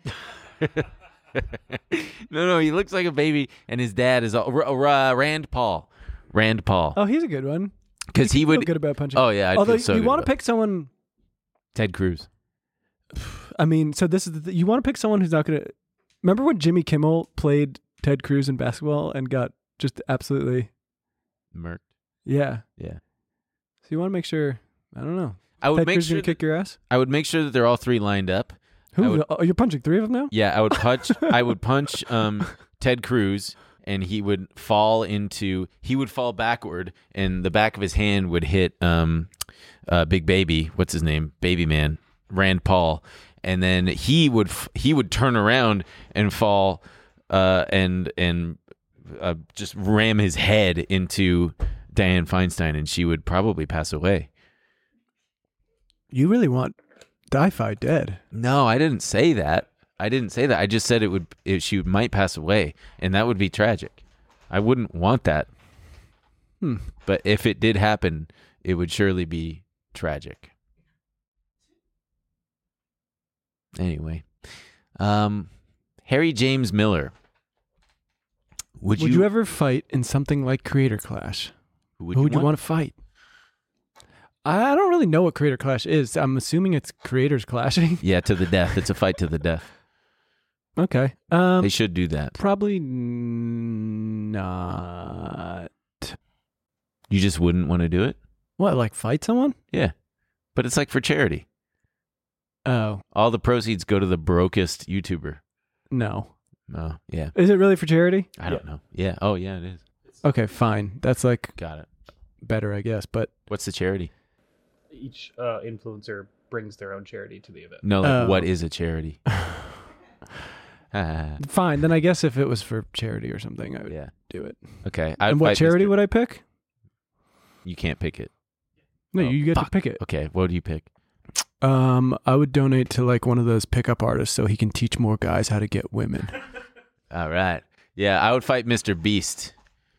[SPEAKER 1] no, no, he looks like a baby, and his dad is all, R- uh, Rand Paul. Rand Paul,
[SPEAKER 2] Oh, he's a good one.
[SPEAKER 1] because he
[SPEAKER 2] Feel
[SPEAKER 1] would.
[SPEAKER 2] good about punching.
[SPEAKER 1] Oh yeah, I'd
[SPEAKER 2] Although
[SPEAKER 1] feel so
[SPEAKER 2] you
[SPEAKER 1] good
[SPEAKER 2] want to
[SPEAKER 1] about
[SPEAKER 2] pick someone.
[SPEAKER 1] Ted Cruz.
[SPEAKER 2] I mean, so this is the th- you want to pick someone who's not going to. Remember when Jimmy Kimmel played Ted Cruz in basketball and got just absolutely.
[SPEAKER 1] Merc.
[SPEAKER 2] Yeah.
[SPEAKER 1] Yeah.
[SPEAKER 2] So you want to make sure. I don't know.
[SPEAKER 1] I would
[SPEAKER 2] Ted
[SPEAKER 1] make
[SPEAKER 2] Cruz
[SPEAKER 1] sure.
[SPEAKER 2] gonna
[SPEAKER 1] That,
[SPEAKER 2] kick your ass.
[SPEAKER 1] I would make sure that they're all three lined up. I
[SPEAKER 2] Who?
[SPEAKER 1] would-
[SPEAKER 2] oh, you're punching three of them now.
[SPEAKER 1] Yeah, I would punch. I would punch um, Ted Cruz, and he would fall into. He would fall backward, and the back of his hand would hit um, uh, Big Baby. What's his name? Baby Man. Rand Paul, and then he would f- he would turn around and fall, uh, and and uh, just ram his head into Dianne Feinstein, and she would probably pass away.
[SPEAKER 2] You really want Di-Fi dead?
[SPEAKER 1] No, I didn't say that. I didn't say that. I just said it would. It, she might pass away, and that would be tragic. I wouldn't want that.
[SPEAKER 2] Hmm.
[SPEAKER 1] But if it did happen, it would surely be tragic. Anyway, um, Harry James Miller. Would,
[SPEAKER 2] Would you, ever fight in something like Creator Clash?
[SPEAKER 1] Would
[SPEAKER 2] Who
[SPEAKER 1] you
[SPEAKER 2] would you
[SPEAKER 1] want?
[SPEAKER 2] want to fight? I I don't really know what Creator Clash is. I'm assuming it's creators clashing.
[SPEAKER 1] Yeah, to the death. It's a fight to the death.
[SPEAKER 2] Okay. Um,
[SPEAKER 1] They should do that.
[SPEAKER 2] probably n- not.
[SPEAKER 1] You just wouldn't want to do it.
[SPEAKER 2] What, like fight someone?
[SPEAKER 1] Yeah, but it's like for charity.
[SPEAKER 2] Oh,
[SPEAKER 1] All the proceeds go to the brokest YouTuber.
[SPEAKER 2] no.
[SPEAKER 1] Oh, yeah.
[SPEAKER 2] Is it really for charity?
[SPEAKER 1] I don't know. Yeah. Oh, yeah, it is.
[SPEAKER 2] Okay, fine. That's like
[SPEAKER 1] Got it.
[SPEAKER 2] better, I guess. But
[SPEAKER 1] What's the charity?
[SPEAKER 5] Each uh, influencer brings their own charity to the event.
[SPEAKER 1] No, like,
[SPEAKER 2] Oh.
[SPEAKER 1] what is a charity? Ah,
[SPEAKER 2] fine. Then I guess if it was for charity or something, I would
[SPEAKER 1] yeah.
[SPEAKER 2] do it.
[SPEAKER 1] Okay. I'd
[SPEAKER 2] And what
[SPEAKER 1] fight
[SPEAKER 2] charity
[SPEAKER 1] Mister
[SPEAKER 2] would I pick?
[SPEAKER 1] You can't pick it.
[SPEAKER 2] No,
[SPEAKER 1] Oh,
[SPEAKER 2] you get
[SPEAKER 1] fuck.
[SPEAKER 2] to pick it.
[SPEAKER 1] Okay. What do you pick?
[SPEAKER 2] Um, I would donate to like one of those pickup artists so he can teach more guys how to get women.
[SPEAKER 1] All right. Yeah, I would fight Mister Beast.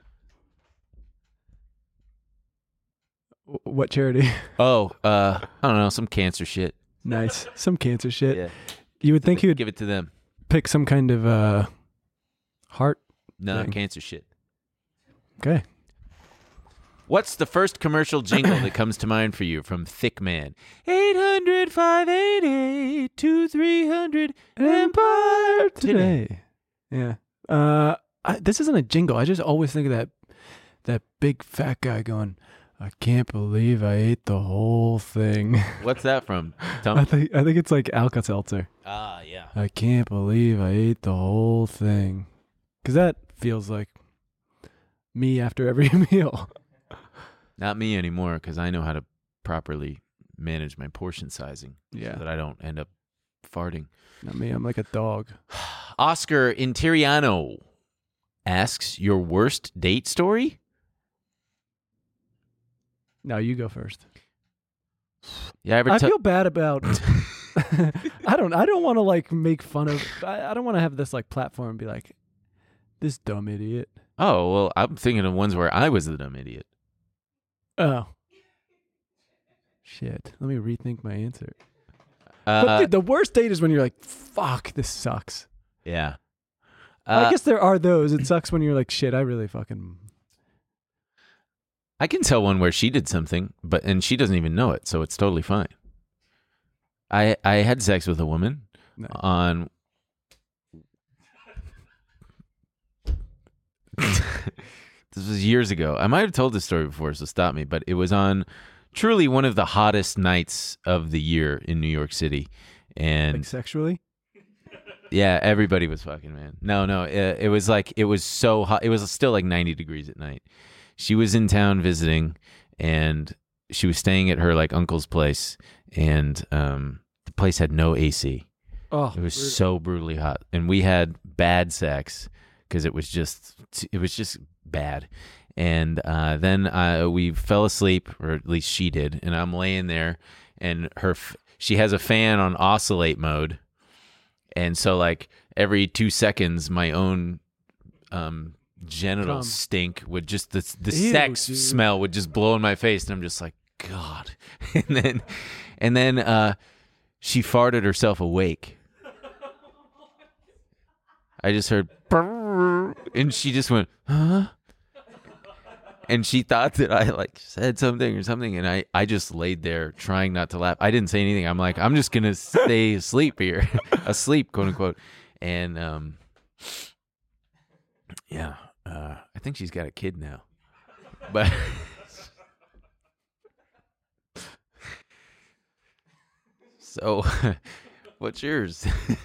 [SPEAKER 2] W- what charity?
[SPEAKER 1] Oh, uh, I don't know, some cancer shit.
[SPEAKER 2] Nice. Some cancer shit.
[SPEAKER 1] Yeah.
[SPEAKER 2] You would think he would
[SPEAKER 1] Give it to them.
[SPEAKER 2] pick some kind of uh heart.
[SPEAKER 1] No,
[SPEAKER 2] Thing.
[SPEAKER 1] cancer shit.
[SPEAKER 2] Okay.
[SPEAKER 1] What's the first commercial jingle that comes to mind for you from Thick Man? eight hundred, five eight eight, two three hundred Empire Today.
[SPEAKER 2] Yeah. Uh, I, this isn't a jingle. I just always think of that that big fat guy going, "I can't believe I ate the whole thing."
[SPEAKER 1] What's that from? Tell
[SPEAKER 2] I
[SPEAKER 1] me.
[SPEAKER 2] think I think it's like Alka-Seltzer.
[SPEAKER 1] Ah, yeah.
[SPEAKER 2] I can't believe I ate the whole thing. Because that feels like me after every meal.
[SPEAKER 1] Not me anymore, because I know how to properly manage my portion sizing
[SPEAKER 2] Yeah.
[SPEAKER 1] so that I don't end up farting.
[SPEAKER 2] Not me. I'm like a dog.
[SPEAKER 1] Oscar Interiano asks, your worst date story?
[SPEAKER 2] No, you go first.
[SPEAKER 1] Yeah, I ever
[SPEAKER 2] I
[SPEAKER 1] tell-
[SPEAKER 2] feel bad about. I don't. I don't want to like make fun of. I, I don't want to have this like platform and be like, this dumb idiot.
[SPEAKER 1] Oh, well, I'm thinking of ones where I was the dumb idiot.
[SPEAKER 2] Oh. Shit. Let me rethink my answer.
[SPEAKER 1] Uh,
[SPEAKER 2] but dude, the worst date is when you're like, fuck, this sucks.
[SPEAKER 1] yeah.
[SPEAKER 2] I
[SPEAKER 1] Uh,
[SPEAKER 2] guess there are those. It sucks when you're like, shit, I really fucking.
[SPEAKER 1] I can tell one where she did something, but and she doesn't even know it, so it's totally fine. I I had sex with a woman
[SPEAKER 2] No.
[SPEAKER 1] on. This was years ago. I might have told this story before, so stop me. But it was on truly one of the hottest nights of the year in New York City, and
[SPEAKER 2] Like sexually?
[SPEAKER 1] yeah, everybody was fucking, man. No, no, it, it was like it was so hot. It was still like ninety degrees at night. She was in town visiting, and she was staying at her like uncle's place, and um, the place had no A C.
[SPEAKER 2] Oh,
[SPEAKER 1] It was so brutally hot, and we had bad sex because it was just it was just bad. And uh, then uh, we fell asleep, or at least she did, and I'm laying there, and her f- she has a fan on oscillate mode, and so like every two seconds, my own um, genital
[SPEAKER 2] Cum.
[SPEAKER 1] stink would just the the
[SPEAKER 2] Ew,
[SPEAKER 1] sex
[SPEAKER 2] dude.
[SPEAKER 1] smell would just blow in my face, and I'm just like, God. And then and then uh, she farted herself awake. I just heard, "Brrr," and she just went, huh? And she thought that I like said something or something, and I, I just laid there trying not to laugh. I didn't say anything. I'm like, I'm just gonna stay asleep here, asleep, quote unquote. And um, yeah, uh, I think she's got a kid now, but so, what's yours?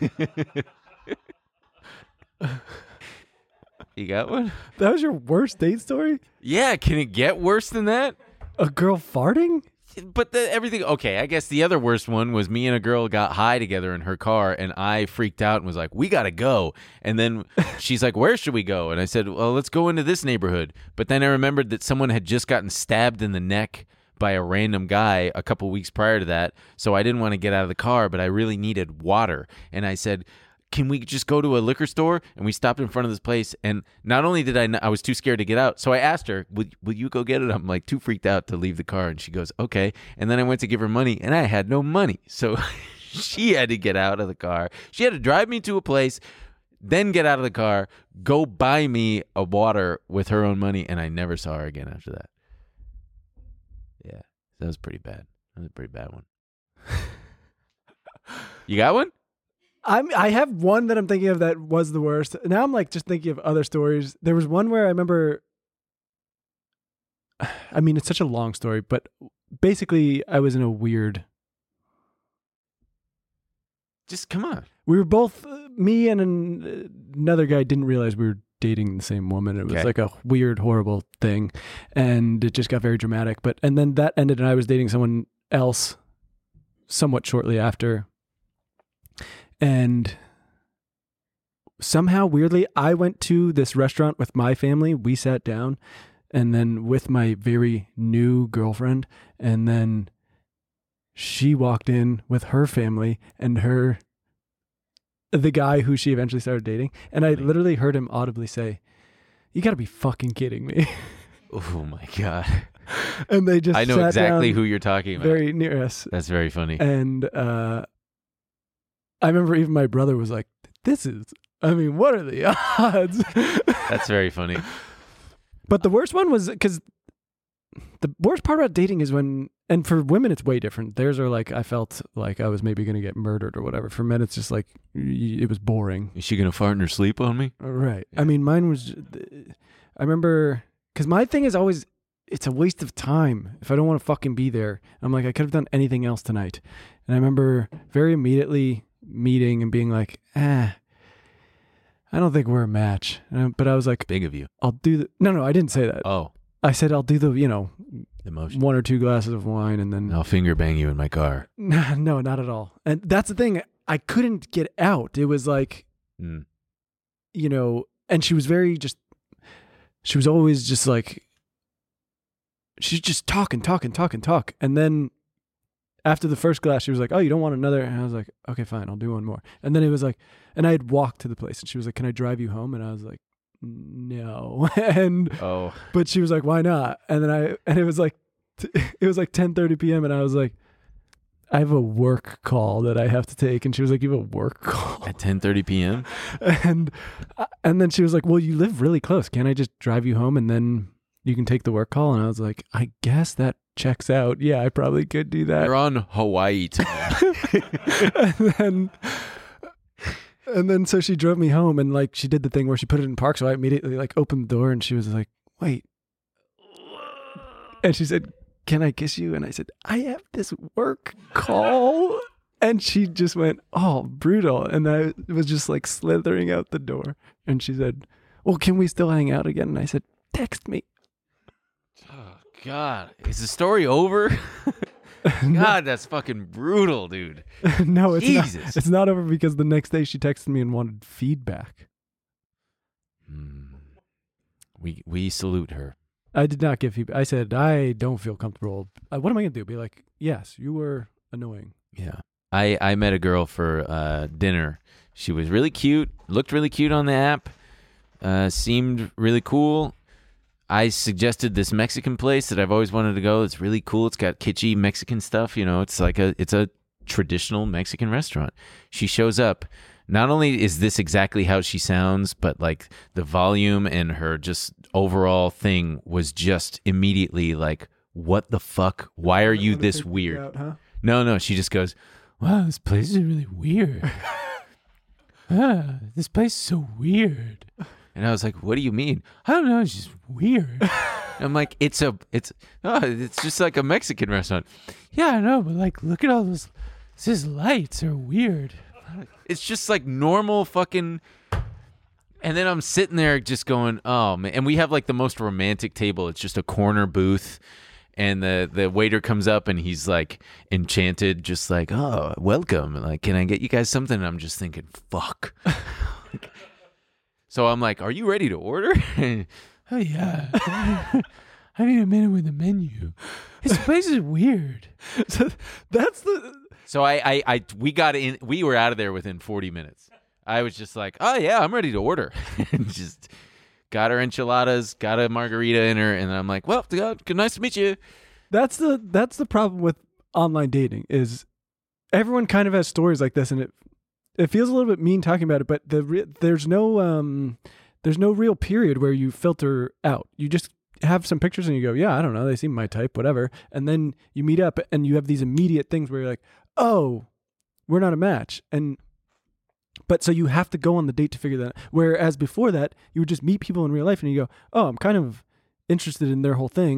[SPEAKER 1] You got one?
[SPEAKER 2] that was your worst date story?
[SPEAKER 1] Yeah, can it get worse than that?
[SPEAKER 2] A girl farting?
[SPEAKER 1] But the, everything, okay, I guess the other worst one was me and a girl got high together in her car, and I freaked out and was like, we got to go. And then she's like, where should we go? And I said, well, let's go into this neighborhood. But then I remembered that someone had just gotten stabbed in the neck by a random guy a couple weeks prior to that. So I didn't want to get out of the car, but I really needed water. And I said, can we just go to a liquor store? And we stopped in front of this place. And not only did I, n- I was too scared to get out. So I asked her, will, will you go get it? I'm like too freaked out to leave the car. And she goes, okay. And then I went to give her money, and I had no money. So she had to get out of the car. She had to drive me to a place, then get out of the car, go buy me a water with her own money. And I never saw her again after that. Yeah, that was pretty bad. That was a pretty bad one. You got one?
[SPEAKER 2] I'm, I have one that I'm thinking of that was the worst. Now I'm like just thinking of other stories. There was one where I remember, I I mean, it's such a long story, but basically, I was in a weird.
[SPEAKER 1] Just come on.
[SPEAKER 2] We were both, uh, me and an, another guy didn't realize we were dating the same woman. It was
[SPEAKER 1] Okay.
[SPEAKER 2] like a weird, horrible thing, and it just got very dramatic. But and then that ended, and I was dating someone else, somewhat shortly after, and. Somehow, weirdly, I went to this restaurant with my family. We sat down, and then with my very new girlfriend, and then she walked in with her family and her, the guy who she eventually started dating. And I literally heard him audibly say, "You got to be fucking kidding me."
[SPEAKER 1] Oh my God.
[SPEAKER 2] And they just
[SPEAKER 1] I know
[SPEAKER 2] sat
[SPEAKER 1] exactly
[SPEAKER 2] down
[SPEAKER 1] who you're talking about.
[SPEAKER 2] very near us.
[SPEAKER 1] That's very funny.
[SPEAKER 2] And uh, I remember even my brother was like, "This is, I mean, what are the odds?"
[SPEAKER 1] That's very funny.
[SPEAKER 2] But the worst one was because the worst part about dating is when, and for women, it's way different. Theirs are like, I felt like I was maybe going to get murdered or whatever. For men, it's just like, y- it was boring.
[SPEAKER 1] Is she gonna fart in her sleep on me?
[SPEAKER 2] Right. I mean, mine was, I remember, because my thing is always, it's a waste of time if I don't want to fucking be there. I'm like, I could have done anything else tonight. And I remember very immediately meeting and being like, ah, I don't think we're a match. Uh, but I was like,
[SPEAKER 1] Big of you.
[SPEAKER 2] I'll do the, no, no, I didn't say that.
[SPEAKER 1] Oh,
[SPEAKER 2] I said, I'll do the, you know,
[SPEAKER 1] the motion.
[SPEAKER 2] one or two glasses of wine and then,
[SPEAKER 1] I'll finger bang you in my car.
[SPEAKER 2] no, no, not at all. And that's the thing. I couldn't get out. It was like,
[SPEAKER 1] Mm.
[SPEAKER 2] you know, and she was very just, she was always just like, she's just talking, talking, talking, talk. And then after the first glass, she was like, "Oh, you don't want another?" And I was like, "Okay, fine, I'll do one more." And then it was like, and I had walked to the place and she was like, "Can I drive you home?" And I was like, "No." And,
[SPEAKER 1] Oh,
[SPEAKER 2] but she was like, "Why not?" And then I, and it was like, t- it was like ten thirty p.m. and I was like, "I have a work call that I have to take." And she was like, "You have a work call?"
[SPEAKER 1] at ten thirty p.m.
[SPEAKER 2] And, and then she was like, "Well, you live really close. Can't I just drive you home and then you can take the work call?" And I was like, "I guess that checks out. Yeah, I probably could do that."
[SPEAKER 1] You're on Hawaii tomorrow.
[SPEAKER 2] and then, and then so she drove me home and like she did the thing where she put it in park. So I immediately like opened the door and she was like, "Wait." And she said, "Can I kiss you?" And I said, "I have this work call." And she just went, "Oh, brutal." And I was just like slithering out the door. And she said, "Well, can we still hang out again?" And I said, "Text me."
[SPEAKER 1] Oh God, is the story over? God, that's fucking brutal, dude.
[SPEAKER 2] No, it's
[SPEAKER 1] Jesus.
[SPEAKER 2] not. It's not over because the next day she texted me and wanted feedback.
[SPEAKER 1] Hmm. We we salute her.
[SPEAKER 2] I did not give feedback. I said, "I don't feel comfortable." Uh, what am I going to do? Be like, "Yes, you were annoying."
[SPEAKER 1] Yeah. I, I met a girl for uh, dinner. She was really cute, looked really cute on the app, uh, seemed really cool. I suggested this Mexican place that I've always wanted to go. It's really cool. It's got kitschy Mexican stuff. You know, it's like a it's a traditional Mexican restaurant. She shows up. Not only is this exactly how she sounds, but like the volume and her just overall thing was just immediately like, what the fuck? Why are you this weird?
[SPEAKER 2] Out, huh?
[SPEAKER 1] No, no. She just goes, wow, this place is really weird. ah, this place is so weird. And I was like, what do you mean? I don't know. It's just weird. I'm like, it's a, it's, oh, it's just like a Mexican restaurant. Yeah, I know, but like, look at all those, these lights are weird. It's just like normal fucking. And then I'm sitting there just going, oh man. And we have like the most romantic table. It's just a corner booth. And the, the waiter comes up and he's like enchanted, just like, oh, welcome. Like, can I get you guys something? And I'm just thinking, fuck. So I'm like, are you ready to order? Oh, yeah. I need a minute with the menu. This place is weird.
[SPEAKER 2] So that's the.
[SPEAKER 1] So I, I, I, we got in, we were out of there within forty minutes. I was just like, oh, yeah, I'm ready to order. And just got her enchiladas, got a margarita in her. And I'm like, well, good, nice to meet you.
[SPEAKER 2] That's the that's the problem with online dating is everyone kind of has stories like this, and it it feels a little bit mean talking about it. But the re- there's no um there's no real period where you filter out. You just have some pictures and you go, yeah, I don't know, they seem my type, whatever. And then you meet up and you have these immediate things where you're like, oh, we're not a match. And but so you have to go on the date to figure that out. Whereas before that, you would just meet people in real life and you go, oh, I'm kind of interested in their whole thing.
[SPEAKER 1] Yeah.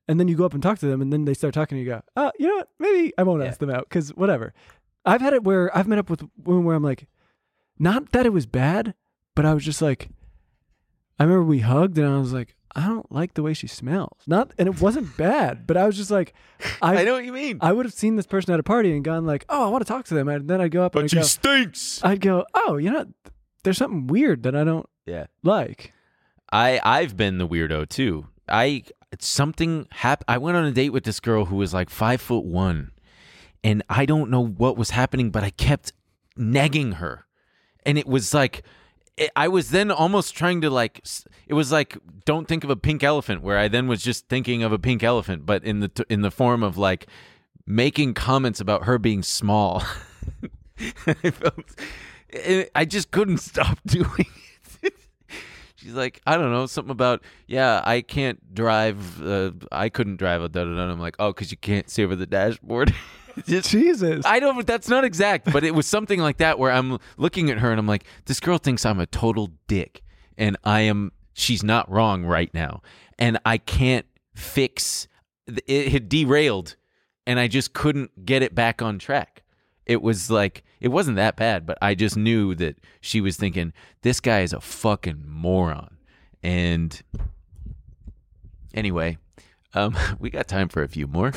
[SPEAKER 2] and then you go up and talk to them, and then they start talking, and you go, oh, you know what? Maybe I won't
[SPEAKER 1] Yeah.
[SPEAKER 2] ask them out because whatever. I've had it where I've met up with women where I'm like, not that it was bad, but I was just like, I remember we hugged, and I was like, I don't like the way she smells. Not, and it wasn't bad, but I was just like, I,
[SPEAKER 1] I know what you mean.
[SPEAKER 2] I would have seen this person at a party and gone like, oh, I want to talk to them, and then I'd go up and
[SPEAKER 1] but
[SPEAKER 2] I'd
[SPEAKER 1] she
[SPEAKER 2] go,
[SPEAKER 1] stinks.
[SPEAKER 2] I'd go, oh, you know, there's something weird that I don't
[SPEAKER 1] Yeah.
[SPEAKER 2] like.
[SPEAKER 1] I I've been the weirdo too. I something happened. I went on a date with this girl who was like five foot one, and I don't know what was happening, but I kept negging her, and it was like it, I was then almost trying to like. It was like don't think of a pink elephant, where I then was just thinking of a pink elephant, but in the in the form of like making comments about her being small. I felt, I just couldn't stop doing it. She's like, I don't know, something about, yeah, I can't drive, uh, I couldn't drive a da-da-da. And I'm like, oh, because you can't see over the dashboard. Just-
[SPEAKER 2] Jesus.
[SPEAKER 1] I don't, that's not exact, but it was something like that where I'm looking at her and I'm like, this girl thinks I'm a total dick. And I am, she's not wrong right now. And I can't fix, it had derailed and I just couldn't get it back on track. It was like, it wasn't that bad, but I just knew that she was thinking, this guy is a fucking moron. And anyway, um, we got time for a few more.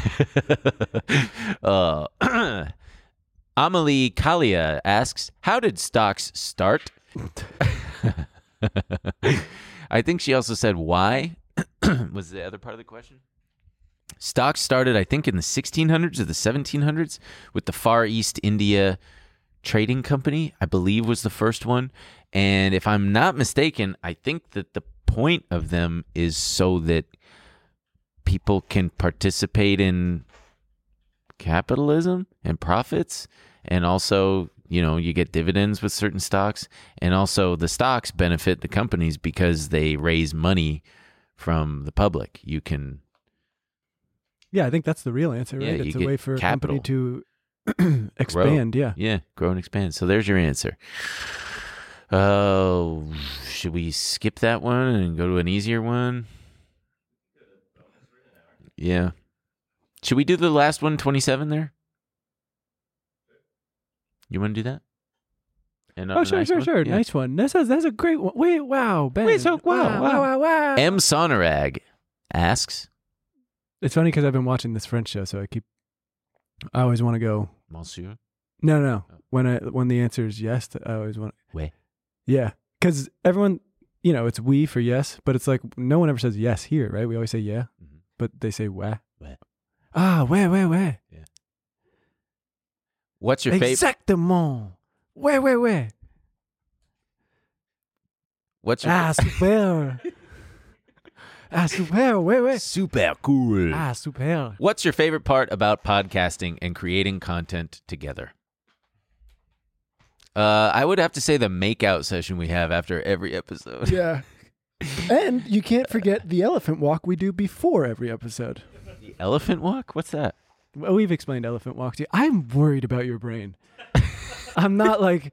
[SPEAKER 1] uh, Amelie Kalia asks, how did stocks start? I think she also said why. Was the other part of the question? Stocks started, I think, in the sixteen hundreds or the seventeen hundreds with the Far East India Trading Company, I believe was the first one. And if I'm not mistaken, I think that the point of them is so that people can participate in capitalism and profits. And also, you know, you get dividends with certain stocks. And also the stocks benefit the companies because they raise money from the public. You can...
[SPEAKER 2] Yeah, I think that's the real answer, right?
[SPEAKER 1] Yeah, you
[SPEAKER 2] It's a
[SPEAKER 1] get
[SPEAKER 2] way for
[SPEAKER 1] capital.
[SPEAKER 2] a company to expand. Yeah.
[SPEAKER 1] Yeah, grow and expand. So there's your answer. Oh, uh, should we skip that one and go to an easier one? Yeah. Should we do the last one, twenty-seven there? You want to do that? And
[SPEAKER 2] Oh, sure,
[SPEAKER 1] nice
[SPEAKER 2] sure,
[SPEAKER 1] one?
[SPEAKER 2] sure.
[SPEAKER 1] Yeah.
[SPEAKER 2] Nice one. That's a, that's a great one. Wait, wow, Ben.
[SPEAKER 1] Wait, so- wow,
[SPEAKER 2] wow,
[SPEAKER 1] wow.
[SPEAKER 2] wow, wow.
[SPEAKER 1] M. Sonorag asks,
[SPEAKER 2] It's funny because I've been watching this French show, so I keep. I always want to go.
[SPEAKER 1] Monsieur?
[SPEAKER 2] No, no.
[SPEAKER 1] Oh.
[SPEAKER 2] When I when the answer is yes, I always want.
[SPEAKER 1] Oui.
[SPEAKER 2] Yeah, because everyone, you know, it's we for yes, but it's like no one ever says yes here, right? We always say yeah,
[SPEAKER 1] Mhm.
[SPEAKER 2] but they say wah.
[SPEAKER 1] Ouais.
[SPEAKER 2] Ah, wah, wah, wah.
[SPEAKER 1] What's your favorite?
[SPEAKER 2] Exactement. Wah, wah, wah.
[SPEAKER 1] What's your
[SPEAKER 2] Ah, super. Ah, super. Wah, wah.
[SPEAKER 1] super cool?
[SPEAKER 2] Ah, super.
[SPEAKER 1] What's your favorite part about podcasting and creating content together? Uh, I would have to say the makeout session we have after every episode.
[SPEAKER 2] Yeah. And you can't forget the elephant walk we do before every episode.
[SPEAKER 1] The elephant walk? What's that?
[SPEAKER 2] Well, we've explained elephant walk to you. I'm worried about your brain. I'm not like,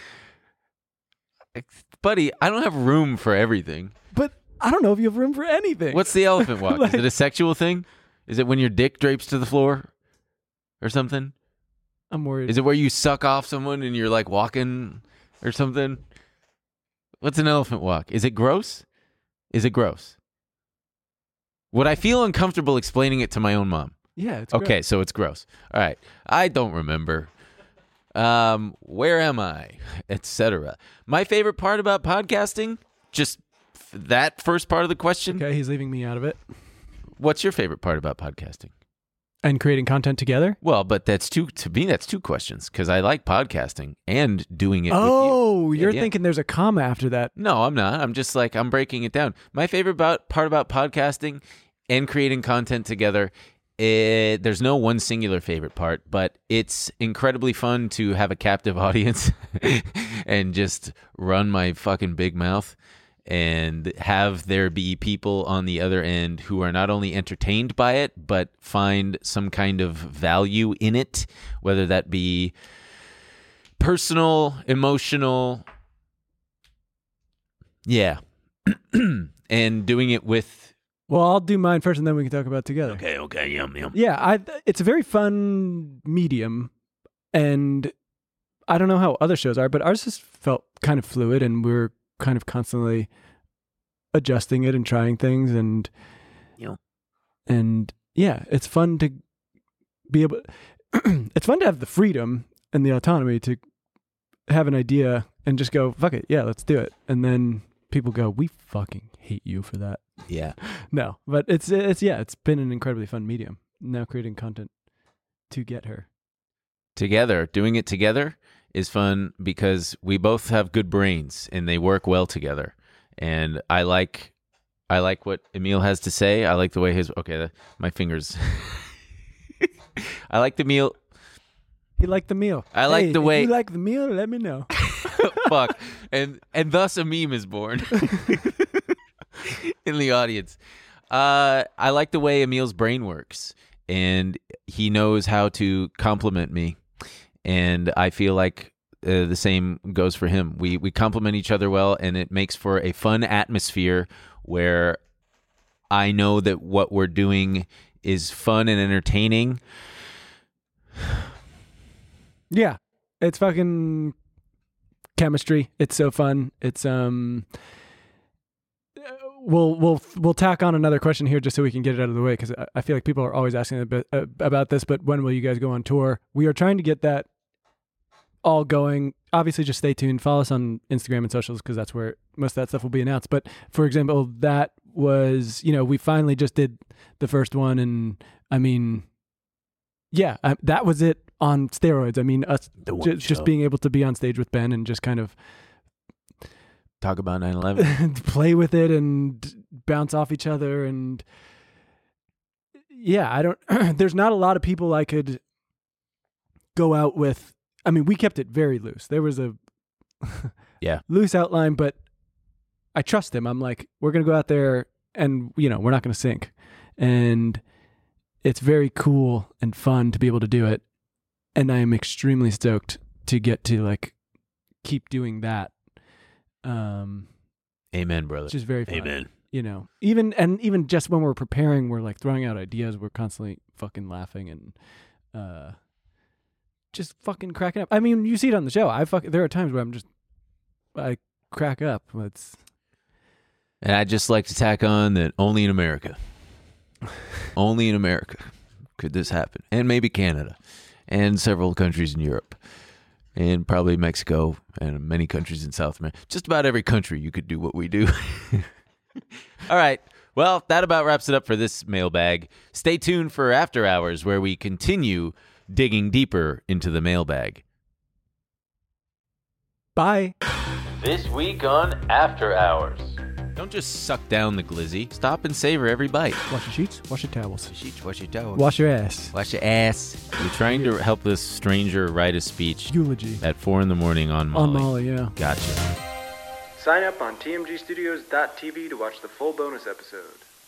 [SPEAKER 1] Buddy, I don't have room for everything.
[SPEAKER 2] but I don't know if you have room for anything.
[SPEAKER 1] What's the elephant walk? Is
[SPEAKER 2] Like-
[SPEAKER 1] it a sexual thing? Is it when your dick drapes to the floor or something?
[SPEAKER 2] I'm worried.
[SPEAKER 1] Is it where you suck off someone and you're like walking or something? What's an elephant walk? Is it gross? Is it gross? Would I feel uncomfortable explaining it to my own mom?
[SPEAKER 2] Yeah, it's
[SPEAKER 1] Okay, so it's gross. All right. I don't remember. Um, where am I? Etc. My favorite part about podcasting, just f- that first part of the question.
[SPEAKER 2] Okay, he's leaving me out of it.
[SPEAKER 1] What's your favorite part about podcasting?
[SPEAKER 2] And creating content together?
[SPEAKER 1] Well, but that's two to me. That's two questions because I like podcasting and doing it. with you.
[SPEAKER 2] Oh,
[SPEAKER 1] Yeah,
[SPEAKER 2] you're
[SPEAKER 1] yeah.
[SPEAKER 2] thinking there's a comma after that.
[SPEAKER 1] No, I'm not. I'm just like I'm breaking it down. My favorite about, part about podcasting and creating content together. It, there's no one singular favorite part, but it's incredibly fun to have a captive audience and just run my fucking big mouth and have there be people on the other end who are not only entertained by it, but find some kind of value in it, whether that be personal, emotional. Yeah. And doing it with
[SPEAKER 2] Well, I'll do mine first, and then we can talk about it together.
[SPEAKER 1] Okay, okay, yum, yum.
[SPEAKER 2] Yeah, I, it's a very fun medium, and I don't know how other shows are, but ours just felt kind of fluid, and we're kind of constantly adjusting it and trying things, and
[SPEAKER 1] Yeah.
[SPEAKER 2] and yeah, it's fun to be able. It's fun to have the freedom and the autonomy to have an idea and just go, fuck it, yeah, let's do it, and then people go, we fucking hate you for that.
[SPEAKER 1] Yeah.
[SPEAKER 2] No, but it's it's yeah, it's been an incredibly fun medium. Now creating content to get her.
[SPEAKER 1] Together, doing it together is fun because we both have good brains and they work well together. And I like, I like what Emil has to say. I like the way his. Okay, the, my fingers. I like the meal.
[SPEAKER 2] He liked the meal.
[SPEAKER 1] I like
[SPEAKER 2] Hey,
[SPEAKER 1] the
[SPEAKER 2] if
[SPEAKER 1] way-
[SPEAKER 2] you like the meal. Let me know.
[SPEAKER 1] Fuck, and and thus a meme is born in the audience. Uh, I like the way Emil's brain works, and he knows how to compliment me, and I feel like uh, the same goes for him. We we complement each other well, and it makes for a fun atmosphere where I know that what we're doing is fun and entertaining.
[SPEAKER 2] Yeah, it's fucking chemistry. It's so fun. It's um. We'll we'll we'll tack on another question here just so we can get it out of the way, because I, I feel like people are always asking a bit uh, about this. But when will you guys go on tour? We are trying to get that all going. Obviously, just stay tuned. Follow us on Instagram and socials, because that's where most of that stuff will be announced. But for example, that was, you know, we finally just did the first one, and I mean, yeah, I, that was it on steroids. I mean, us
[SPEAKER 1] The one
[SPEAKER 2] ju- just
[SPEAKER 1] show.
[SPEAKER 2] being able to be on stage with Ben and just kind of
[SPEAKER 1] Talk about nine eleven.
[SPEAKER 2] play with it and bounce off each other, and yeah, I don't there's not a lot of people I could go out with. I mean, we kept it very loose. There was a
[SPEAKER 1] Yeah.
[SPEAKER 2] loose outline, but I trust him. I'm like, we're going to go out there and, you know, we're not going to sink. And it's very cool and fun to be able to do it. And I am extremely stoked to get to like keep doing that. Um,
[SPEAKER 1] Amen, brother.
[SPEAKER 2] which is very fun.
[SPEAKER 1] Amen.
[SPEAKER 2] You know, even and even just when we're preparing, we're like throwing out ideas. We're constantly fucking laughing and uh, just fucking cracking up. I mean, you see it on the show. I fuck. There are times where I'm just I crack up. It's
[SPEAKER 1] And I'd just like to tack on that only in America, only in America could this happen. And maybe Canada and several countries in Europe and probably Mexico and many countries in South America. Just about every country you could do what we do. All right. Well, that about wraps it up for this mailbag. Stay tuned for After Hours, where we continue digging deeper into the mailbag.
[SPEAKER 2] bye.
[SPEAKER 1] This week on After Hours. Don't just suck down the glizzy. Stop and savor every bite.
[SPEAKER 2] Wash your sheets. Wash your towels.
[SPEAKER 1] Wash your towels.
[SPEAKER 2] Wash your ass.
[SPEAKER 1] Wash your ass. You're trying to help this stranger write a speech
[SPEAKER 2] Eulogy
[SPEAKER 1] at four in the morning on Molly.
[SPEAKER 2] on Molly. Yeah.
[SPEAKER 1] Gotcha.
[SPEAKER 6] Sign up on T M G Studios dot T V to watch the full bonus episode.